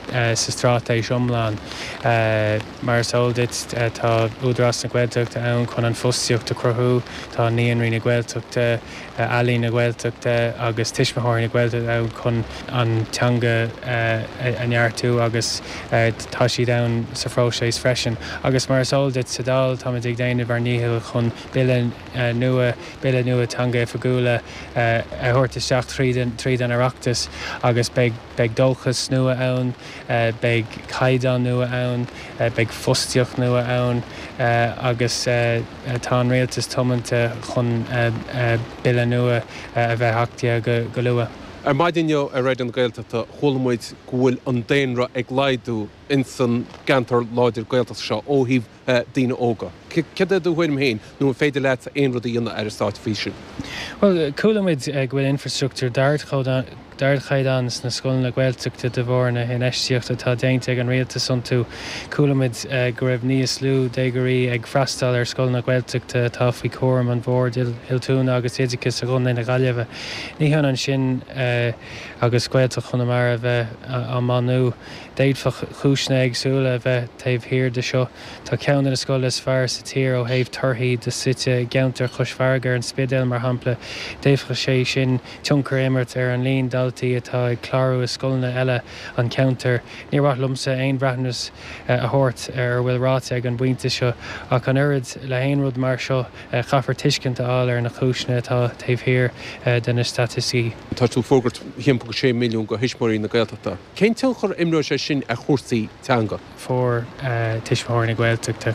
sa strát éis omláin. Mar sóldit tá údras na Gaeltachta ann chun an fostiíocht a crothú, tá níon ri na Gaeltachta, alí na Gaeltachta agus tiismathirí na Gaeltachta ann chun an teanga anheartú agus tá si da sa phróisis freisin. Agus mar sóldit sa dal tá ag déanamh ar níhil chun bille nua teanga fagúla a thuirteteach tríd an Oireachtas agus beag dulchas nua ann, beag caidan nua ann, beag fostiíocht nua ann agus tá an réaltas tumanta chun bille nua a bheith heachtaí go lua. Ar maidineo a réid an Gaeltachta chomhaid gohfuil an déanra ag laidú in san gantar láidir Gaeltachta seo óhíh daoine óga. Cead a bhfuilm héin nó féidir leit a aon rud a dhéanana ar a stáit físin? Well, cúlamid bhfuil infrastructúr dard chaidans na scoil na Gaeltachta de bhórna in eisteocht atá déinte ag an réaltas son tú cúlamid go raibh níos lú dégurí ag freastal ar scoil na Gaeltachta tá faoi chóm an bhór iltún agus éidicus a gunna na Gaillimhe. Ní an sin agus Gaeltach chun mar a bheith an manú déadfach chúisna agsúla a bheith taobh hir de seo. Tá ceann na scoil is fearr sa tír ó thaobh torthaí de site geantar chus feargar an spidéil mar hampla déifcha sé sin tionchar éimirt ar an líon daltaí atá ag clárú is scoilna eile an counter. Ní rath lumsa aon bhreathnas a thuirt ar bhfuil ráte ag an buinte seo ach an urid le aon rud mar seo chafar tuiscinnta áil ar na chúisna atá taobh hir den na statistií. Tá tú fógart 1.6 milliún go hisismarí na Gaeltachta. Cén tilchar imreoir sé sin a chósaí teanga? For tiismathirí na Gaeltachta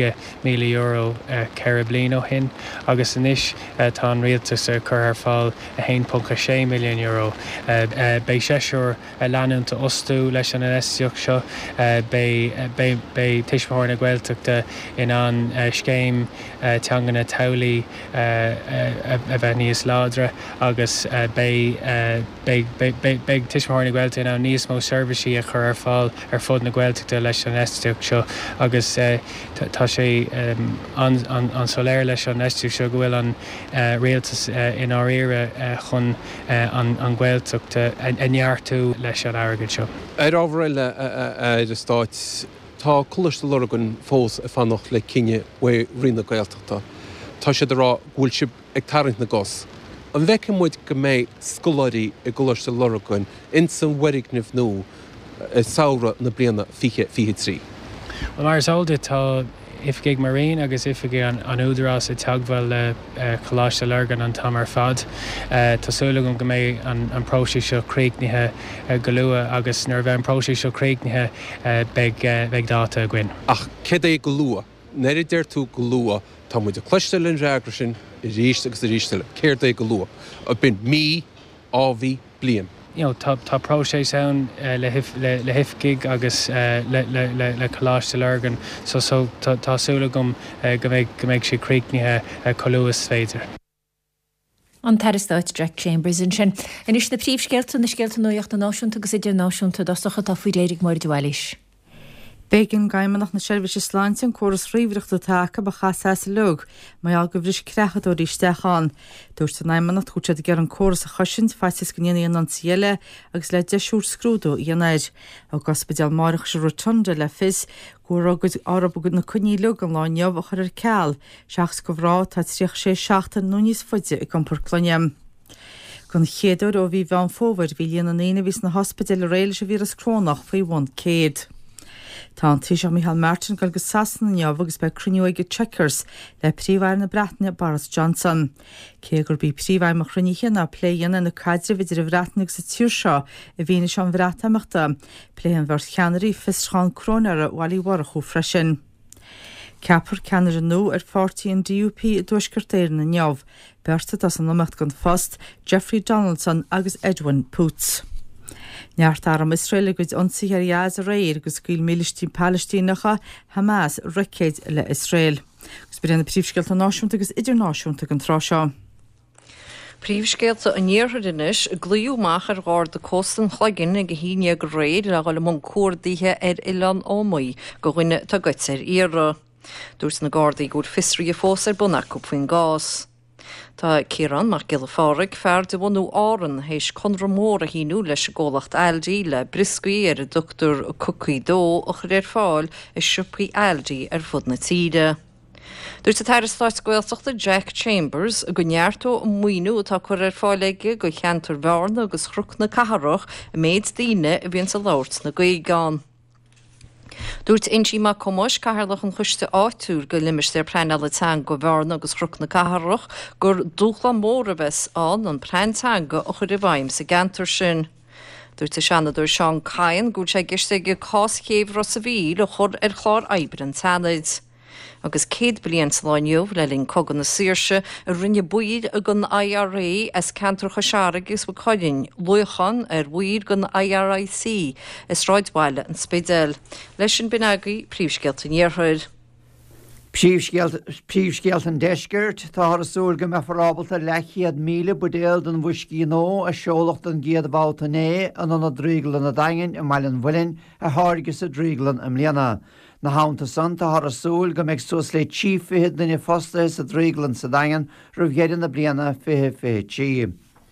€50 ceithre bliain ó hin agus inis tá an rialtas a chur ar fáil €1.6 milliún. Bei séisiúr leanúnta ostú leis an eisteocht seo bei tiismathirí na Gaeltachta in an scéim teanga na Toghlaí a bheith níos ládra agus bei tiismathirí na Gaeltachta in an níos mó serviceí a chur ar fáil ar fud na Gaeltachta leis an eisteocht seo agus tá sé an soléir leis an eisteocht seo go bhfuil an réaltas in áíire chun an Gaeltachta anheartú leis an airgid seo. Ar ábhar eile stáit tá chuiste luragan fós a fannach le cinenne bh rina Gaeltachta. Tá sé rá bhfuil si ag tarint na gos. An bheice muid go méid scoláirí i gcuiste luragan in san bhuiricnimh nó saora na bliana fiche trí. Well, mar sóilde tá ifgéig marín agus ifige an údarás a teaghfuil le choláiste lurgan an tam ar fad. Tásúla go méid an próisí seo críicnithe go lua agus nar bheith an próisí seo críicnithe beag dáta a gcuin. Ach cé é go lua, neidir déir tú go lua tá muid a cluisteil in reagra sin i ríiste agus i ríisteile. Céir é go lua. A bin mí ábhí blian. Tá próséis ann le hifgig agus le choláiste lurgan so tásúla go méid sé críicnithe choúas féidir. An Taristáit Jack Chambers in sin. Is na príomhsceilta na sceilta nuocht na náisiúnta agus idir náisiúnta dostacha tá faoi réirig mar dúhailis. Begin gaimanach na Seirbhís Sláintin choras ríomhreachta taca ba chasas lug, mai al go bhris crechad ó ríisteachán. Dúirt an aimanach chutead a gur an choras a chosint faisis go níanaí an ciele agus le deisiúr scrúdú i anéid. A gospedal marach se rotunda le fis go ragad árabagad na cuní lug an láinneamh a chur ar ceall, seachs go bhrá tá tríoch sé seachta núníos fuide i gompur clonneam. Gon chéadúir ó bhí bhean fómhair bhí líana na vís na hospedal réile se víras crónach faoi bhain céad. Tá an Taoiseach Micheál Martin go sasan neamh agus be cruniúige Checkers le príomhhair na Breataine Boris Johnson. Cé gur bí príomhhair mo chruníe na pléanana na caidre viidir a bhreatanig sa tíir seo a bhíine seán bhreatamachta, pléan bhar cheanarí fistrán crónar a bhhailí warachú freisin. Ceapar ceanar an nó ar 40 DUP a dúisgurtéir na neamh, berta as an nomacht gon fast Jeffrey Donaldson agus Edwin Poots. Neart am Israel goid onsaí ar iaz a réir agus gúil mílistí Palestínacha Hamas ricéid le Israel. Gus bíanna príomhsceilta náisiúnta agus idirnáisiúnta an trá seo. Príomhscéalta a níorthainis glúúmach ar gáir de cóstan chlagin ag híine go réad le gáil món cuadaithe ar Ilan ómaí go ghuine tá goit ar ire. Dúirt na Gardaí gúr fisrí a fós ar bunach go faoin gás. Tá Ciarán mar gilfáric fear de bhhanú áran hééis conramóra híú leis ggólacht LG le briscuí ar a Dr. Cookie Dó a chuir fáil is siúpaí LG ar fud na tíide. Dúirt a teiristát scoilteachta Jack Chambers a go neartó muoinú tá chuir ar fáilige go cheantar bharna agus chruc na caharach a méid daine a bhíonn sa láirt na gaogáin. Dúirt intí má commáis caharlach an chuiste áitúr go limis ar preinalateang go bharna agus chruc na caharach gur dúchla móra bheits an preintanga a chuir bhaim sa gantar sin. Dúirt a seanadúir Seán Cain gúirt sé giste go cáchéh ros a bhí le chur ar chlár aibre an tanaid. Agus 100 bliain sláinniuh le linn cogan na síirse a rinne buid a gun IRA as cantar chasearagus bu coilinn luchan ar buid gun IRIC is ráidbáile an spédel. Leis sin binagaí príomhsceilt in Iarthuir. Príomhsceilt an deisgurt tá asúil go me forrábalta lechiad míle budéal don bhuiscí nó a seolacht an géad bháta né an dríglan na dain i mailen bhfuilin a háirgus a dríglan am líana. Na hánta santa har asúil go meid sos le tí fihead na fosta sa dríglan sa dain roihéidir na bliana fihe tí.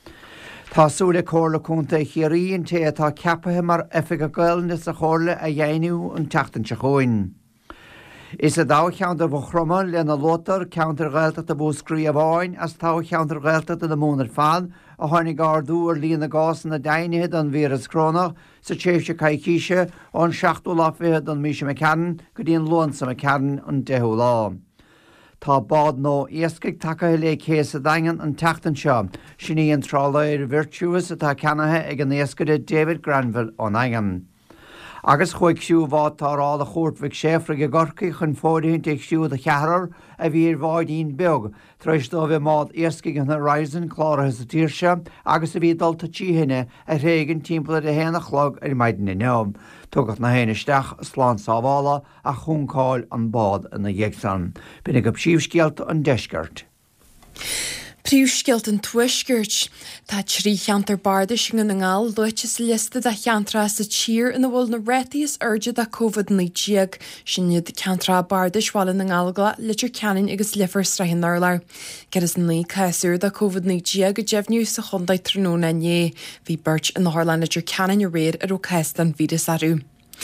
Tásúla cóla chunta chiaíon té atá ceapathe mar efig a gailna sa chóla a dhéanú an teachtain se choin. Is a dá cheantar bh chroma lena lótar ceantar gailta a búscrí a bháin as tá cheantar gailta a mónar fan a tháinig gardú ar líonna gásan na dainethe an víras crónach sa téifse caiiciise ón 16 láfihead an míise me cean go dtíon lónsa me cean an 10 lá. Tá bád nó éascaigh takeithe le chéas a daingan an teachtain seo, sinní an trálair virtuous atá cenathe ag an éascaide David Granville ón aigam. Agus chuig siú bhád tá rála chóirtmhíh séfra go gorcaí chun fódaíonn ag siú a chearar a bhí ar bháidín beag, tréis dó bheith mád éascaigh an Horizon chláirithe sa tíirse agus a bhí dalta tíhinne a réigen timppla a héna chlog ar maidin na neam. Tugad na héanaisteach sláán sábhála a chuncáil an bád in na dhéagsan. Bina go príomhsceilt an deisgurt. Príomhsceilt an tuisgurt tá trí cheantar barda sin an ngáil luite sa lista a cheantra sa tír ina bhfuil na rétaíos urge a COVID-19 sinniad cheantra barda sáil na ngáilga litir ceanin agus lifar strahin nálar. Ger is ní caiúr a COVID-19 go deimhniú sa chundaid tróna né hí beirt in na Harlan litir ceanin a réad ar ó caiist an vídas arú.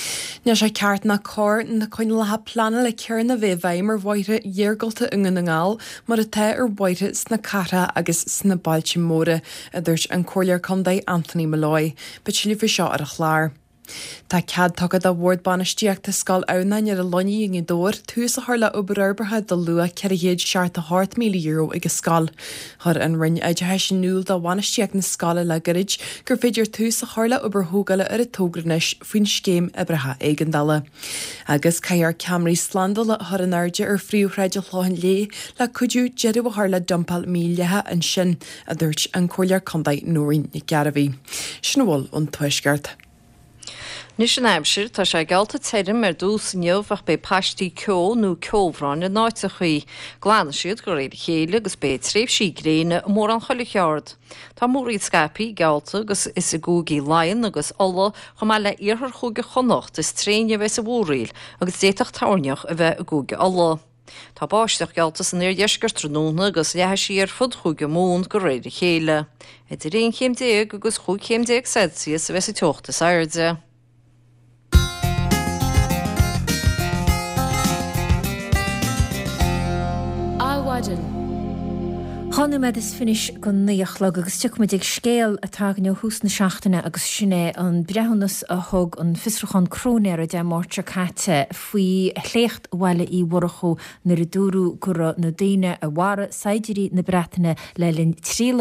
Ní sé ceart na cór na coinine lethe plana le cear na bhéh mar bhaite dhéargalta ingan na ngáil mar a the ar bhaite sna cara agus sna bailte móra a dúirt an cóirlear condaid Anthony Malloy, bet si lifir seo ar a chláir. Tá cead tugad a bhórd banistíocht a scal annain ar a loní in dóir tús a tharla oberarbarthe do lua ceirhéad seart a €100,000 ag scal. Thar an rinn aidethe sin núil do bhanistíocht na scala le garid gur féidir tús a tharla oberthógala ar a tógranis faoin scéim ibrethe éigandala. Agus caiar Camry slandal thar an airde ar phríomhreide chláin lé le cuidiú jeadú a tharla dumpal mílethe an sin a dúirt an cóirlear condaid nóirín na Gearabhí. Sin bhfuil an tuisgart. Nis an aimsir tá sé galta teirim ar dús neomhach be pastí ceol nó ceolbhráin na náite chuí. Glána siad go réad chéile agus be tréimh sí gréine mór an chola cheard. Tá mórí scapi galta agus is a gúgaí lain agus alla chu mai le iarthar chuga chonacht is tréine bheits a bhúréil agus déach táneach a bheith a gúga alla. Tá báisteach galtas an ir dheisgur tróna agus lethe sí ar fud chuga mún go réad chéile. Idir réon chéimdéag agus chuig chéimdéag Celsius a bheits a teochtas airde. Hanna me is finis go naochlag agus tuid ag scéal atágan hús na seachtainna agus sinné an brehannas a thug an fisrachan crónéir a de mórte caite faoi chléocht bhile í bhrachu nar a dúrú gur na daine a bhhara saidirí na bretainine le linn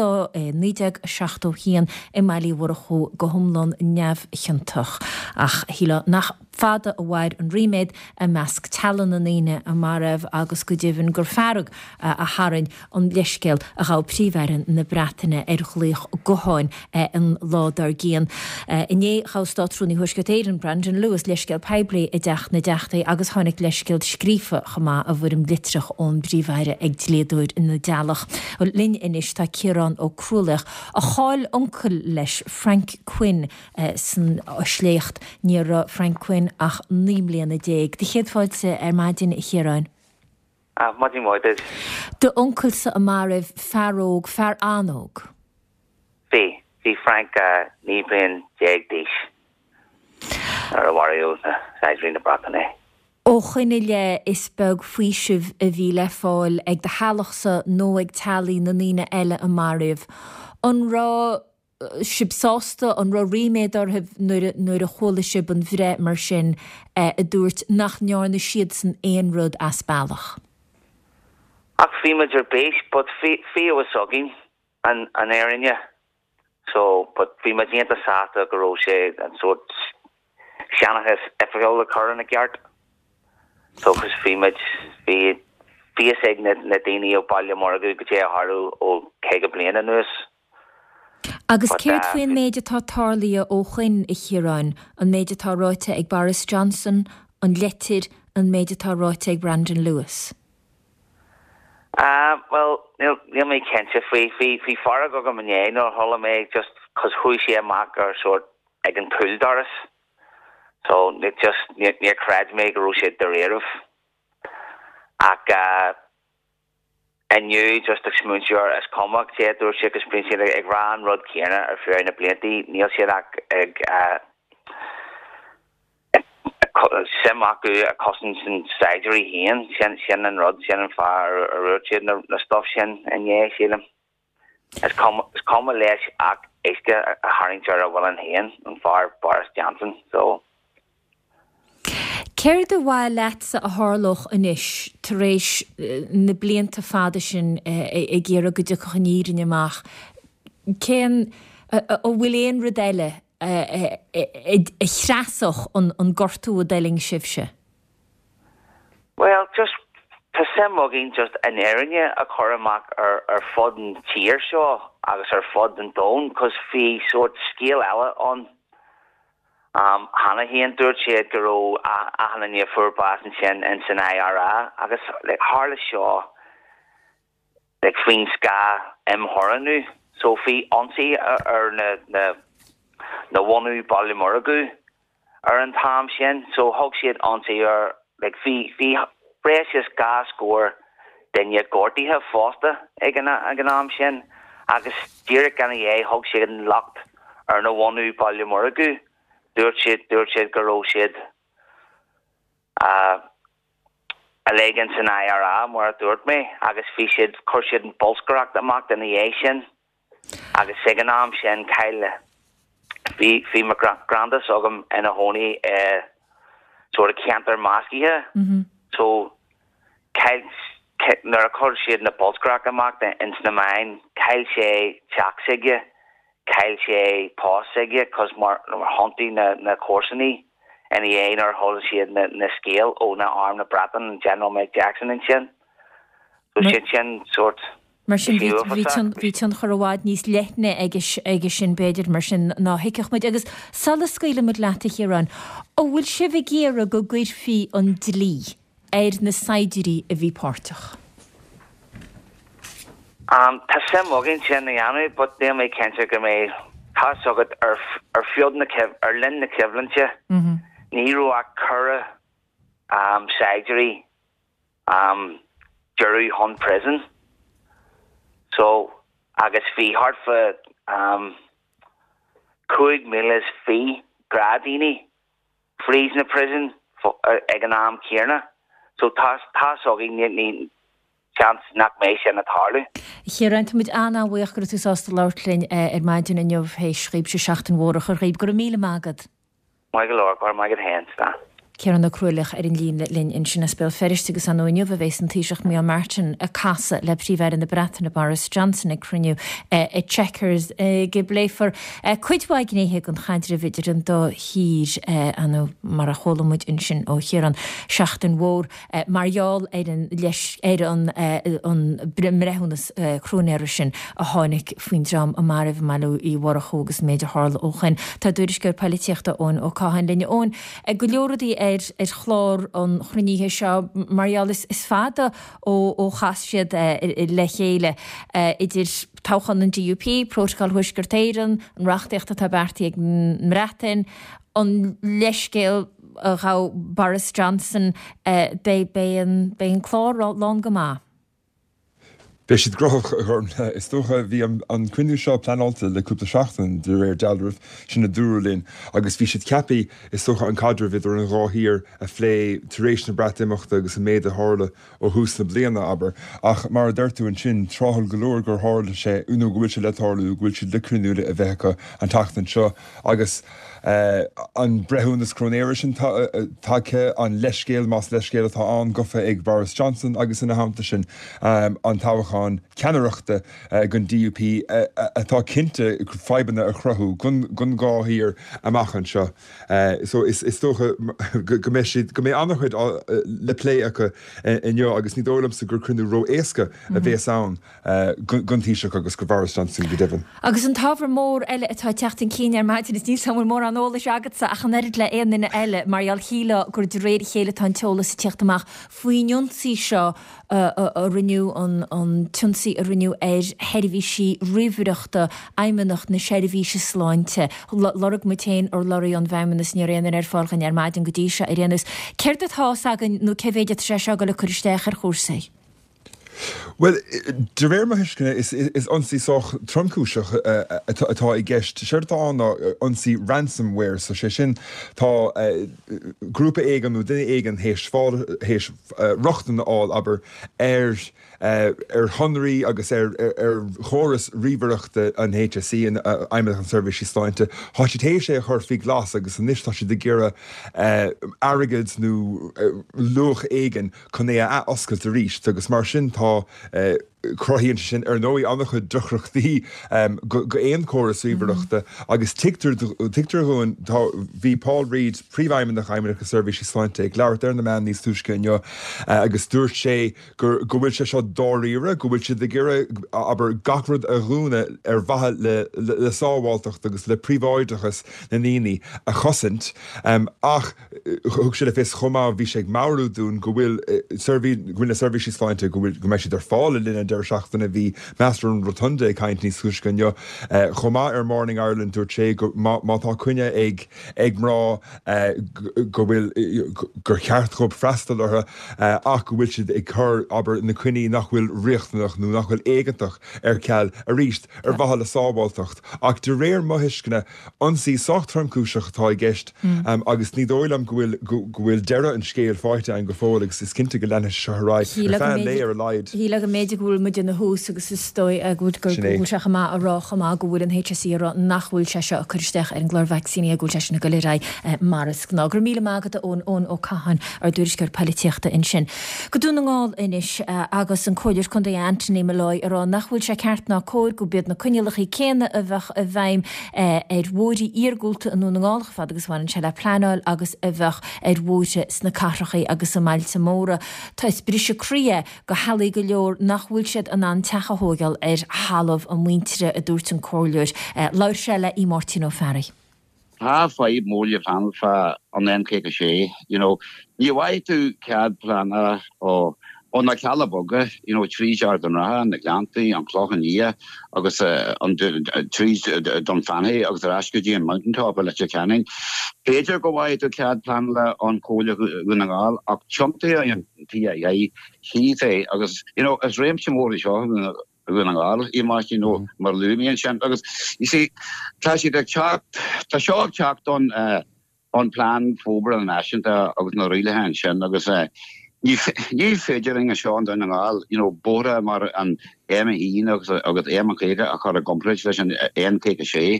3 hían i meí bhrachu go thumlan neamh chiantach ach híle nach fada a bhaid an riméid a measc talan na naine a maribh agus go ddíhann gur fearg a harann an leiscéil a gá príomhhéireann na bretainine ar chléoch goáin an ládar géan. Iné chátá trúnaí thuiscetéireann Brandon Lewis leiscéil peblií i d deach na deachtaí agus tháinig leiscéil scrífa chumá a bhfurim litrach ón bríomhhéire ag léadúir in na dealach. Linn inis tá Ciarán ó Cruúlach a cháil oncail leis Frank Quinn san sléocht níor Frank Quinn ach 9 bliana déag. De chéad fáilte ar maidin Chiarán. Muddy Moited. De onkelsa amarif faróg far anóg. Fi Frank Nibrin Jeg Dish. Ar a wario Saidrin na Bratane. Ó chuine le isbeg fuisih a bhí le fáil ag de halachsa nó ag talí na nína eile a maribh. An rá sibsásta an rá riméadar nuair a chola sib an bhre mar sin a dúirt nach near na siad san éon rud as bailach. Ach fi major base, but fi was sogging an area. So, but fi major the sata garoshe and so Shanna has effortful current a yard. So, cause fi segnet Nadini o Balya Morgu Gaja Haru o Kegablina news. Agus céirt faoin méide tá tarlaí ó chuin I Chiaráin, an méide tá ráite ag Boris Johnson, an letir an méide tá ráite ag Brandon Lewis. Well, you may can't fi far go manye no holla me just cause who she mark or sort again pull Doris. So it just near crad me go shit the rear of. And you just exmunch your as comic yet or chick is prince ag ran rod Kierna or fair in a plenty Neil Shedak Semaku a cousins and surgery hen Shen and Rod Shen and far or the stuff Shen and yeah Shem as come less Iska a Harringer a well and hen and far Boris Johnson so Ceir de bhá letsa a hárloch inis tar éis na blianta fada sin I ggéar go de chonírin amach. Cén ó bhfuil éon rud eile chreasoch an gortú a deling sibse? Well, just to semogin just an area a choramak ar fodden tier seo agus ar fodden don cos fi sort scale ela on Hannah he and Durt Shade Garo Hannah near Furbas and Shen and Sinai Ara agus like Harla Shaw like Queen Ska Horanu Sophie Onsi or the one who Ballymoragu or in Tom Shen so Hog Shade Onsi or like fi precious gas score then yet Gordy have Foster Eganam Shen agus Derek and Hog Shade locked or no one who Ballymoragu Durchid Garoshid a legans in IRA more Durt me agus fishid Kurshid and Bolskarak the mocked in the Asian agus Siganam Shen Kyle fi Granda Sogum and a honey sort of canter maski here so Kyle nor Kurshid and the Bolskarak mocked in Snamain Kyle Shay Jack Sigya Kyle Shay Paw Sigya cause more hunting na Corsony and the ain or hold she in the scale o na arm na Bratton and General Mike Jackson and Shin so Shin sort Mar sin ví chorháid níos lethne aige sin beidir mar sin ná hiicech muid agus sala scaile mud leta Chiaráin ó bhfuil sibh géara go gcuir fi an dlí na saidirí a bhí pártach. Ta sem mogin sin na but they may cancer go me ta sogat ar fiod na kev ar lin na kevlantje Nero a curra surgery jury hunt prison so agus fi hard for Coig Millis fee gradini freeze in the prison for eganam Kierna so ta sogin ni chance nach me sin at Harley. Chiaráin muid anna bhuiach gur tú sásta láirlinn maidin in jobh hééis schríb se 16 mhórach a réib gur míle mágad. Michael Orgar magad hen sta. Cearan na cruúlach in lín in sin spéil ferristegus an óineh a bhééis an tíiseach mí Martin a casa le príomhhar in na Breataine Boris Johnson ag cruniú Checkers go bléifar chuidhhaid gnéthe an chaidir viidir an dó hír an mar a cholamúid in sin ó Chiaran 16 mhór marall an brimrehúnas crúnéir sin a tháinig faoin dram a maribh meú í bharachógus méidir hála óchain tá dúiris gur políochta ón ó cáhain linne ón go leoradaí chlár an chruníhe seo mariaal is fada ó chasisiad le chéile idir táchan an DUP, protocol huisgurtéiran, an rachtéachta tá bertaí ag mreatain, an leiscéil gá Boris Johnson bé an chlár lá go má. Bé siad groch is tócha bhí an cuiú seo planálta leúpla seachtain de réir dealrah sinna dúrlín, agus bhí siad cepaí is tócha an cadre viidir an ráthír a phlé taréis na bratimeachta agus a méad a hála ó hús na bliana aber. Ach mar d'irtú an sin tráthil golóir gur hála sé únú gohfuil se letáirú, gohfuil siad lecrúile a bheitcha an tatan seo, agus an brethún na scronéiri sin take an leiscéal más leiscéal atá an gofa ag Boris Johnson agus ina hamta sin an tábhacháin ceanaireachta gon DUP atá cinnte feibanna a chruthú gon gáthír amachchan seo. So is tócha go mé annachchuid le lé acha inneo agus ní dólam sa gur crunú ró éasca a bhés ann guntíiseach agus go Boris Johnson go divan. Agus an tábhar mór eile atá teachtain cíine ar maitin is níos samú mór an óla agat sa achan erid le éanana eile marall chéile gur de réir chéile tá teola sa teachtamach faoinionsaí seo a riniu an tunsaí a riniu heirhí si riomhreaachta aimimeach na séirhí se sláinte lorug mutéin ar loirí an bheimenas ní réanar ar fáilchan ar maidin go dtí se a réanús. Céir a tá agan nó cehéidir sé seo go le chuiristeach ar chósaí. Well, de réir mar hiiscinna is ansaí soch tromcúiseach atá I gceist. Seirtá anna ansaí ransomware, so sé sin tá grúpa éigen nó duine éigen héis rochtan áil aber honraí agus chóras ríomhaireachta an HSE an aimimeach an service sí sláinte. Tá si tééis sé chur fí glas agus an níos tá si de ggéire airigid nó luch éigen chun é a oscailt a ríist, agus mar sin tá crohíonn sin nóí annach chu duchreachtaí go éon choras ríomhaireachta agus tictar chuin bhí Paul Reid príomhhaimimeach aimimeach a service sí sláinte ag leabhart ar na man níos túisce inneo agus dúirt sé go bhfuil sé seo dóíire, go bhfuil si de ggéire aber gachrad a rúna ar bhathe le sábháilteach agus le príomháidechas na níní a chosint ach thug sé le fés chomá bhí sé ag marú dún go bhfuil na service sí sláinte go mé si ar fála linne seachtainna bhí meastar an rotunda caiint níos thuiscinneo chomá ar Morning Ireland dúirt sé mátá cuine ag mrá go bhfuil gur cheart chub freistal ortha ach go bhfuil siad ag chur aber na cuine nach bhfuil riochtanach nó nach bhfuil éigentach ar ceall a ríist ar bhatha le sábháilteacht ach de réir mohiiscinna ansaí sochttromcúiseach tá I gceist agus ní dóilm go bhfuil deire an scéal fáite an go fólagus is cinnte go lenne seráid fan lé ar leid. Hí le go méidir bhfuil muid in na hús agus is stoi a gúd gur bhúil se má a rácha má go bhfuil an HSE nachhfuil se seo a chuiristeach ar an glór vaccíní a gúil se na goléirá maras ná gur míle mágad ón ó caihan ar dúrisgur políochta in sin. Go dúna ngáil inis agus an cóidir chun Anthony Malloy ará nachhfuil se ceart ná cóir go bead na cuinealachaí céine a bheith a bhaim ar bhóirí íargúilta an núna ngáilcha fad agus bhain se le planáil agus a bheith ar bhóide sna carrachaí agus a mailte móra. Tá is brise cria go halaí go leor nachhfuil siad an techathógal ar halamh an muintere a dúirt an cóirleir. Lair se le I Martin O'Farry. Tá fáid mólia plan fa an NK sé, ní bhaid tú cead plana ó na cealaboga, trí ard an ratha na glantaí an chlochan ní agus an trí don fannaí agus ar ascudí an mountaintop le ceanning. Péidir go bhaid tú cead plan le an cóla gona gáil ach tiomtaí an tí hí é agus as réim sem mór seo gona gáil I mar mar luúíon sin agus tá si tá seo teacht an plán fóbar an náisiúnta agus na riile hen sin agus ní féidiring a seán don gáil bóra mar an ME agus éimechéige a chu a complex leis an NK sé.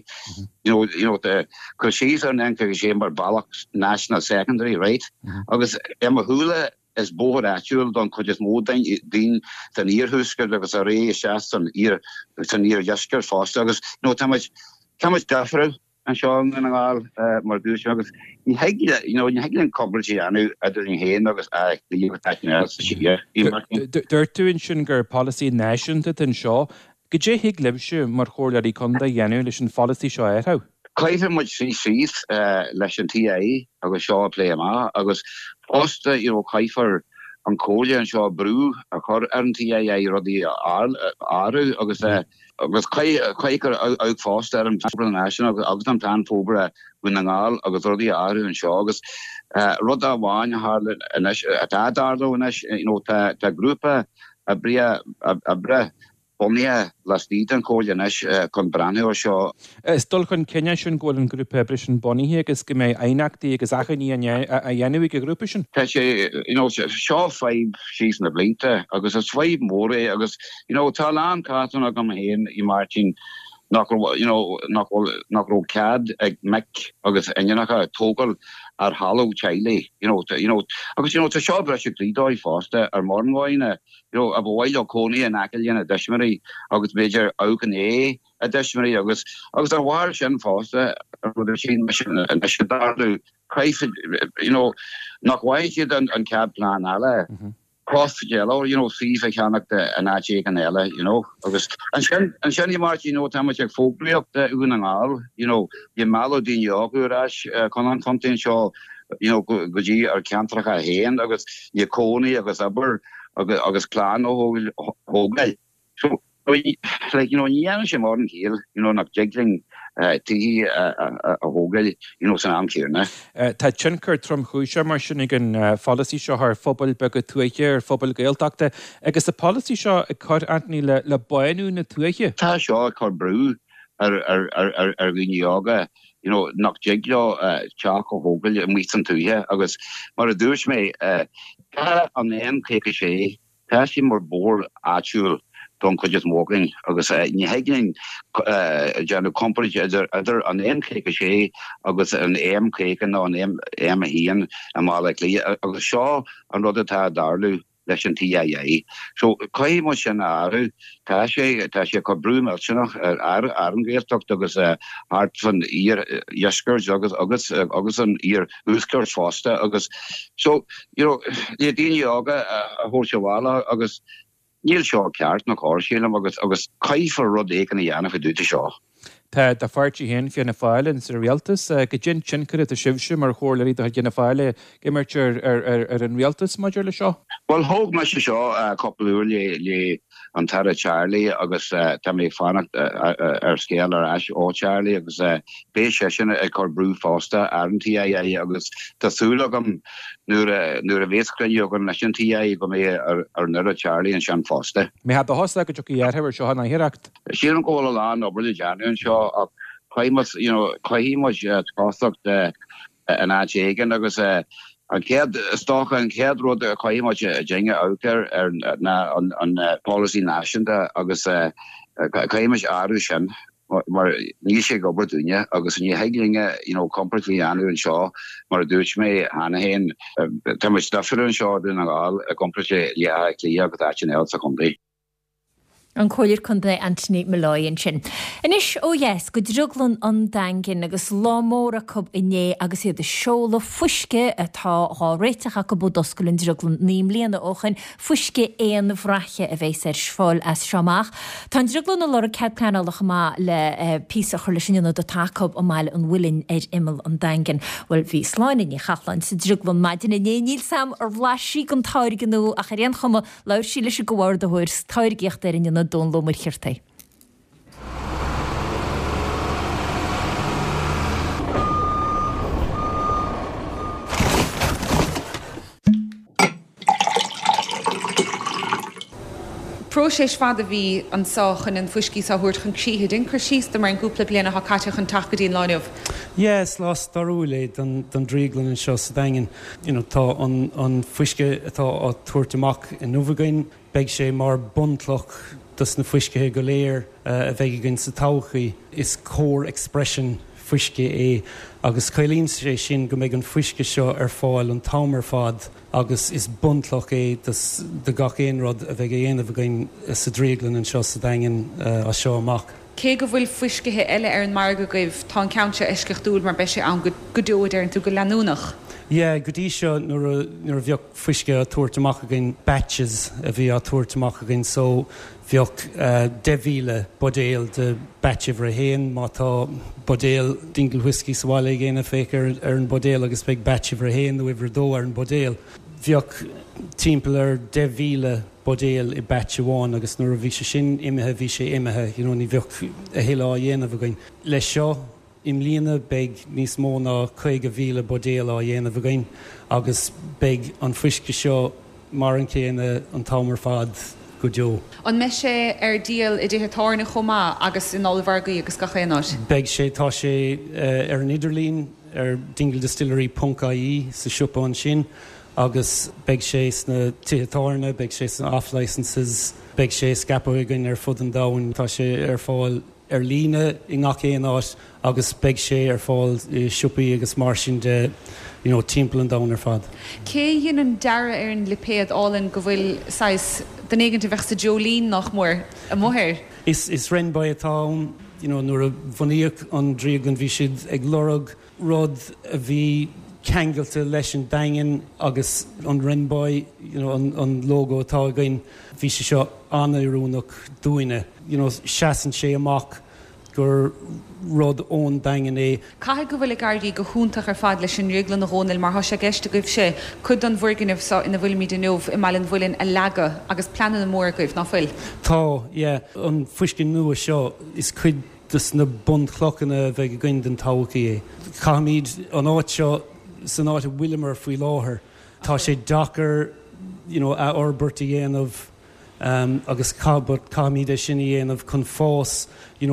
Chu síos an NK sé mar Balach National Secondary, right? Agus húla is bór actual don chud is módain dín den íorthúscar agus a ré seas san íor jascar fásta agus táid defriil an seán an gáil mar dúis agus ní heigile an coverage anu idir an héin agus Dúirtúin sin gur policy náisiúnta den seo, go dé hiig libse mar chóirlaí chunda dhéanú leis an policy seo airthá. Cléifh muid síos leis an TA agus seo lé má agus posta caifar an cóile an seo brú a chur RNTA rodí áru agus caiicar ag fásta ar an plan national agus an plan fóbre bhuiin an gáil agus rodí áru an seo agus rud a bháin a dádárdó tá grúpa a bre Bonia lastíd an cóilenis chun brenne ó seo. Dul chun Kenya sin ggóil an grúpa brisin bonihé agus go méid einachtaí agus achaní a dhéanamh go grúpa sin? Tá sé seo feib síos na blinte agus is feib móra agus tá lán cátan a go héin I Martin nach ró cad ag meic agus innenacha tógal ar halló chaile agus tá seo bre se grídóid fásta ar mórnháine a bhhail ó cónaí an acalíon a deismarí agus méidir ágan a deismarí agus ar bhhair sin fásta ar bud sin me darú caiifid nach bhaid an cab plán eile cross yellow, see if I can an AJ can ella, agus and Shani Martin, tamac folkly up the unangal, ye malodin yogurash, conan content show, goji or cantracha hand, agus ye coney, agus aber, agus clan hogel. So like Yanish modern heel, not jiggling tí a hógail san amcéarna. Tá tincur trom chúise mar sin an policy seo ar phobal be go tuaiche ar phobal gaeltachta agus a policy seo a chur Anthony le bainú na tuaiche. Tá seo chur brú ar ghuineoga nach jigleo teach ó hógail a mí san tuaiche agus mar a dúis mé an éon chéice sé tá sí mar bór áitiúil don could just walking agus ni hegling janu company other an cake sé agus an cake and on hian and likely agus shaw and other ta darlu leis TIA so kai mo aru ta sé ko brúmelchnach an geirtocht agus hart van jesker agus an úskurs fásta agus so die yoga horsewala agus Níl seo ceart nach áirsélam agus caifar rud écan na dhéanamh dúta seo. Tá de fartí hen fianna fáile in sa rialtas go gin sincur a sibse mar chóirí a gin fáile gimirtir ar an rialtas maidir le seo? Well thóg me se seo coppleúir le an Tara Charlie agus tá mé fannacht ar scéal ar as ó Charlie agus bé sin ag chur brú fásta an TIA agus tásúla agam nuair a bhéascrenne gan leis an TIA go mé ar nuair Charlie an sean fásta. Mé hat a hosla go tuíarthebh seo hana hiireacht. Sí an ggóla lán obair le deanún seo ach chuimmas cásacht an áégan agus an cead stocha an cead rud a chuimime dénge átar an policy national agus chuimimeis áú sin mar ní sé gobar dúine agus ní heiglinge completely anú an seo mar a dúirt mé hana héin táid stafir an seo dún an gáil a completely lí agus áin el a chundaí. An choir chunda Anthony Malloyan sin. Inis yes, go druglan an dangin agus lámóra cub iné agus iad a seola fuisce atá réiteach a go bud oscailin druglan níim líana óchan fuisce éan bhrache a bhééis sfáil as seamach. Tá druglan a lora cead planálach má le písa chuir sin do tacob ó máile an bhfuilin imil an dangin. Well bhí sláinin í chatlan sa druglan maidin iné níl sam ar bhlaisí an táirganú a charéan chuma leir sí leis go bhhar a thuir táirgéocht ar in don lomar chirtai. Próséis fada bhí an sáchan an fuiscí sa thuirt chun síhe din chu síos de mar an gúpla bliana ha caiteach an tachadín láineh. Yes, lás darúla don dríglan an seo sa daingen. Tá an fuisce atá á tuairteach in Nuvagáin, beag sé mar buntlach dus na fuisce go léir a bheith ginn sa táchaí is core expression fuisce agus cailín sé sin go méid an fuisce seo ar fáil an támar fad agus is buntlach de gach éonrod a bheith dhéanamh gain sa dríglan an seo sa daingen a seo amach. Cé go bhfuil fuiscethe eile ar an mar go gaibh tá ceanse isceach dúil mar be sé an go dúid ar an tú go leanúnach. Yeah, go dtí seo nuair a bheoh fuisce a tuairteach agin batches a bhí a tuairteach agin so bheoh devíle bodéal de batch bhre héin má tá bodéal dingle whisky sáile géana féic ar an bodéal agus beag batch bhre héin nó bhre dó ar an bodéal. bheoh timpeall de bhíle bodéal I batteháin agus nuair a bhí sé sin imethe bhí sé imethe, ní bheoh a héile á dhéanamh againn. Le seo im líana beag níos mó ná 5 bhíle bodéal á dhéanamh againn, agus beag an fuisce seo mar an céine an támar fad go deo. An me sé díal I dtithe tána chomá agus in áhhargaí agus gachéáis. Beag sé tá sé ar an Idirlín dingledistillery.ie sa siúpáin sin, agus beag sé sna títhetána, beag sé sna off-licenses, beag sé scapaigin ar fud an dáin, tá sé ar fáil ar líne I ngach éonáis, agus beag sé ar fáil siúpaí agus mar sin de timpeall an dáin ar fad. Cé dhéanaan an deara ar an lipéad álann go bhfuil den éigeanta bheitsa Jolín nach mór a mthir? Is rin ba atá nuair a bhaníoch an dríogann bhí siad ag lorug rud a bhí ceangailta leis an daingen agus an rinbáid an logo atá againn bhí sé seo anarúnach dúine. Seaan sé amach gur rud ón daingen é. Caithe go bhfuil gardaí go húntaach ar fad leis an riaglan na hónil mar thoise geiste goibh sé chud an bhorgainmh ina bhfuil míad nuamh I mailen bhfuilinn a lega agus planan na mór goibh nach fuil. Tá, an fuiscin nua seo is chuid dus na bund chlochanna bheith go gcuin den táchaí é. Chaimid an áit seo san áit a bhuilimar faoi láthair. Tá sé dachar a orberta dhéanamh agus cabbat chaimid a sin dhéanamh chun fós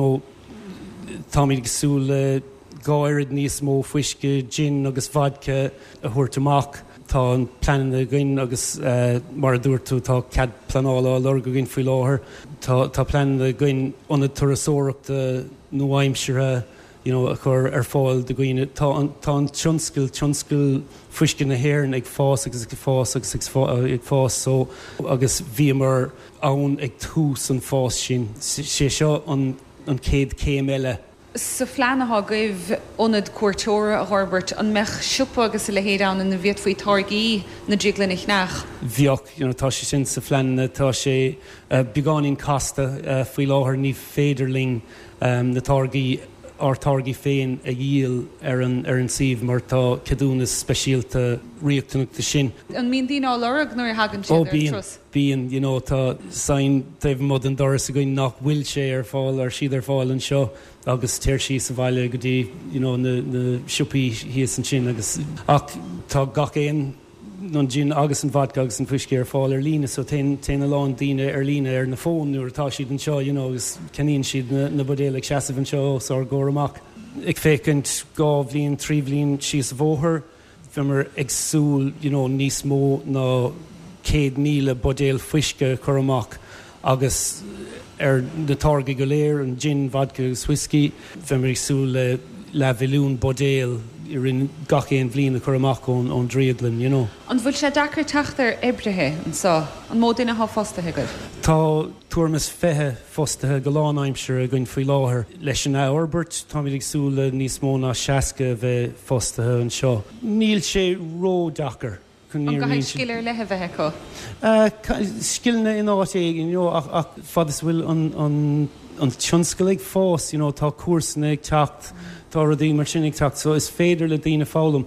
táimid súla gáirid níos mó fuisce gin agus vodka a thuirtamach. Tá an planan a gcuin agus mar a dúirtú tá cad planála lor go gcuin faoi láthair. Tá planan a gcuin anna turasóireachta nó aimsire a chur ar fáil do gcuine. Tá an tionscail fuiscin na hhéireann ag fás agus ag fás agus ag fás so agus bhí mar ann ag tús an fás sin. sé seo an céad céim eile. Sa phleanatha goibh onad cuairteóra a Harbert an mech siúpa agus le héadán na bhíad faoi targaí na ddíglan ich nach. Bhíoch tá sé sin sa phleanna tá sé beáín casta faoi láthair ní féidirling na targaí targaí féin a díal ar an síomh mar tá ceadúnas speisialta riachtanachta sin. An mín díná lerag nuair hagann sé Bíon tá sain taobh mod an doras a gcuin nach bhfuil sé ar fáil ar siad ar fáil an seo agus tíir sí sa bhaile go dtí na siúpaí híos an sin agus ach tá gach éon non gin agus an vodka agus an fuisce ar fáil ar lína so téna lán daine ar lína ar na fón nuair atá siad an seo agus ceníonn siad na bodéal ag seaamh an seo sa ggóir amach. Ag fécint 2 bhliain 3 bhliain síos bhóthir bhí mar agsúil níos mó ná 100,000 bodéal fuisce chur amach agus ar na targaí go léir an gin vodka agus whisky bhí mar agsúil le bhilún bodéal I rin gach éon bhliain a chur amach ón dríaglan, An bhfuil sé dachar teachtar ibrithe an mód duine há fostathe go. Tá tuamas fethe fostathe go lánaimseir a gcuin faoi láthair leis an Albert, tá ag súla níos mó ná seaca bheith fostathe an seo. Níl sé ró dachar. An gaith skillir lethe bheitthe có? Skillne in áit éigen, ach fad is bhfuil an tionscail ag fós, tá cuasanna ag teacht, tá a dtí mar sin ag teacht, so is féidir le dtíine fálam,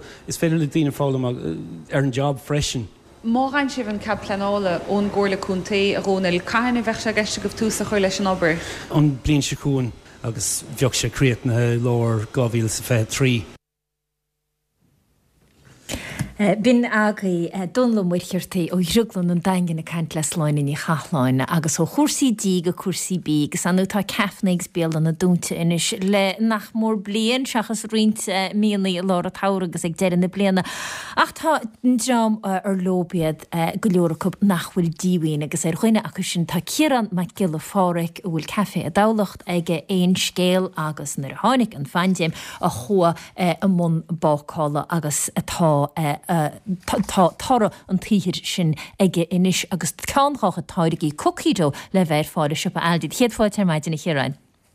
ar an job freisin. Má an sibh an cab planála ón ggóirla cúntaí a rónil caiinna bheith se geiste go túsa chuir leis an obair? An blin se cún agus bheoh sé críochnathe lár 2023. Bin agaí donla muirchirtaí ó dhruglan an daingin na cant les láin í chaláin agus ó chósaí dí go cuasaí bí gus anútá cefnaigh béal an na dúnta inis le nach mór blian seachas rint míanaí lára tára agus ag deireanna bliana. Ach tá dram ar lóbiad go leoracúb nachhfuil díhain agus ar chuine acu sin tá ciaran mai gil fáric a bhfuil cafe a dálacht ige éon scéal agus nar tháinig an fandéim a chua a mún bácála agus atá tára an tíhir sin ige inis agus cánacha táirigí cookiedó le bheith fáide sipa aldid. Chéad fáid ar maidin na chéráin.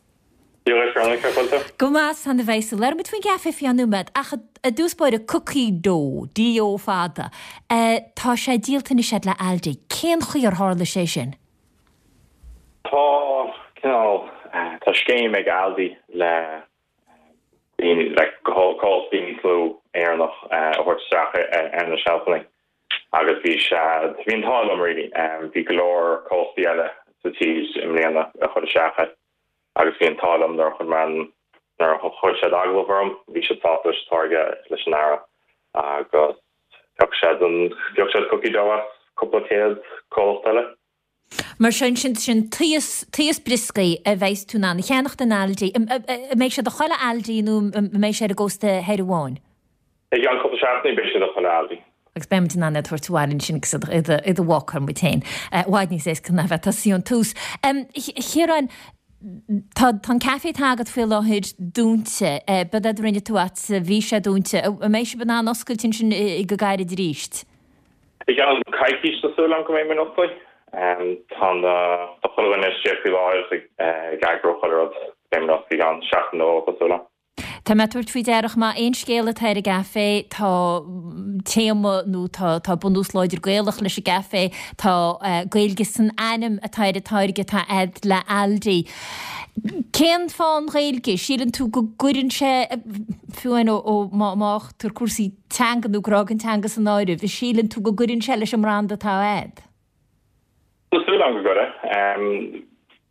Go más an bhéis le mit fon gafe fianúmed ach a dúspóid a cookiedó dío fada. Tá sé díaltainna sé le aldi. Cén chuir hála sé sin? Tá scéim ag aldi le goáil bíon slú éarnach a thuirteach ar na seapaling. agus hín talm really hí golóir cóí eile sa tíos im léana a chud seacha agus hín talm nar chun man nar chuir sé aglahharm hí sé tápla targe leis an ara agus beag sé cookie dohas couple céad cóile. Mar sin tíos briscaí a bheits tú ná cheannach den algaí, méid sé do choile algaíú méid sé a ggósta headháin. Ag an couple seaachnaí be sé do choile algaí. Agus bem an anna tuairtuáin sin i do bhhachar mu tain. Waid ní sé cna bheith síún túús. Chéráin tá caé tagad fé láthid dúnte, bud a rinne tú at bhí sé dúnte, a mééis se ban ná oscailtin sin i go gaiire ríist. Ag an caiiciis na súlan go mé min oscail. Tá choin is séfi láir gagrochad béimnas í an 16 ó goúla. Tá me tuair fao deirech má aon scéala teir a gafé tá téama nó tá bunúsláidir gaalach leis a gafé tá gailgus san anim a tair a táirige tá ed le aldaí. Céan fáin réilge sílan tú go gurann sé fuin ó máach tar cuasaí teangan nó gragan teangas an áire, bhí sílan tú go gurann sé leis am randa tá ed. Súlan go gode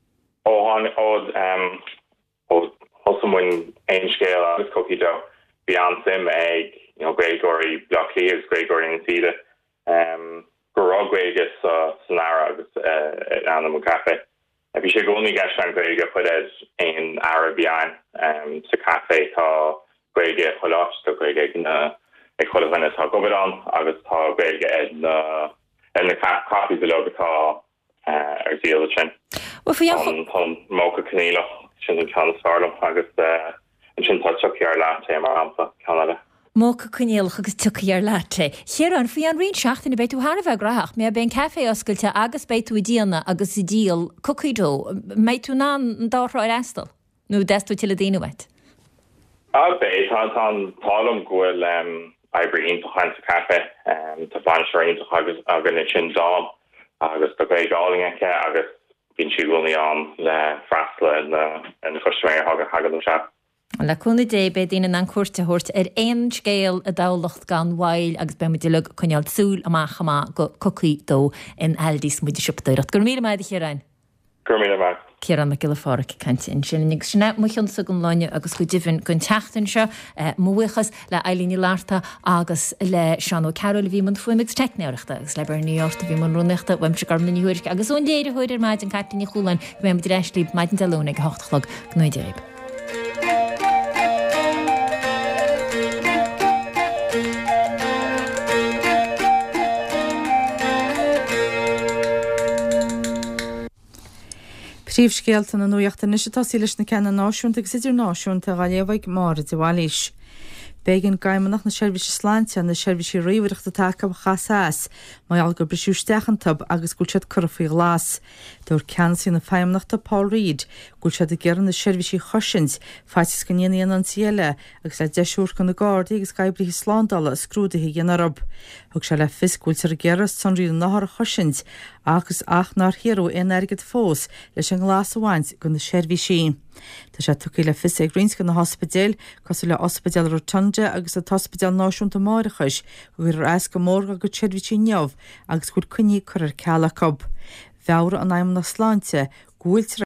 hosamhain ein scéal agus cookie dough bhí an sim ag Grégory Blockley agus Grégory an siide go rágréigus sanara agus anam cafe. Bhí sé gcónaí gas an Gréige chuid ein Arabian sa cafe tá Gréige choláit tá Gréige ag choilehhaine tá gobad an agus tá Gréige na coffees a logatá ar díal sin. Tá mócha cnílach sin an Canasarlam agus sin táteach ar láte mar ampa Canada. Mócha cníalach agus tuí ar láte. Chéar an fao an rion seachtainna beit tú hána bheith graach, mé ben café oscailte agus beit tú díalna agus i díal cocuidó, méid tú ná an dáráid eastal, nó deú til a daanahait? Bé tá tálam gohfuil ebre ionintach sa café, tá banseir ionintach agus agan sin dám agus go béálinge agus bín si gonaí an le freisla in na chuisméir hagad an seach. Leúna dé be dtíine an cuairte thuirt ar éon scéal a dálacht gan bhil agus be muidir chuneal súl amach go cocaí dó in eldís muidir siúptaírat. Gur míle maid chéráin? Gur míle maid. Céran me giile fáric cantin sin nig sinna muchansa gon láine agus go difinn gon teachtain se muchas le eilíní láta agus le Seanó Carol bhí man fuimig technéireachta agus le Berníorta bhí man runneachta weimse garmna níhuiir agus ón déidir chuidir maid an cartaí chuúlain bhé mu reislíb maid an talúna go 8 gnuidéib. Príomhscéalta na nuachta nisitá sí leis na ceanna náisiúnta agus idir náisiúnta a léomhaigh mar a bhhailís. Bégan gaimanach na seirbhísí sláinte na seirbhísí riomhaireachta take chasás, mai algur brisústechantab agus gúilsead curfaí glas. Dúir ceansí na feimnachta Paul Reid, gúilsead a gearan na seirbhísí chosint, faitis go níanaí an ciele agus le deisiúr go na gádaí agus gaibrithe sládala scrúdathe dhéanarab. Thug se le fisgúiltar a gearas san riad nahar chosint agus ach nar hiarú éargad fós leis an glas amhaint go na seirbhísí. Tá sé tuí le fis ag Greenscan na hospedéil cosú le ospedéil Rotonde agus a hospedéil náisiúnta máirichas go gur eas go mórga go seirbhísí neamh agus gúil cuní chur ar ceala cob. Bheabhar an aimim na sláinte gúiltar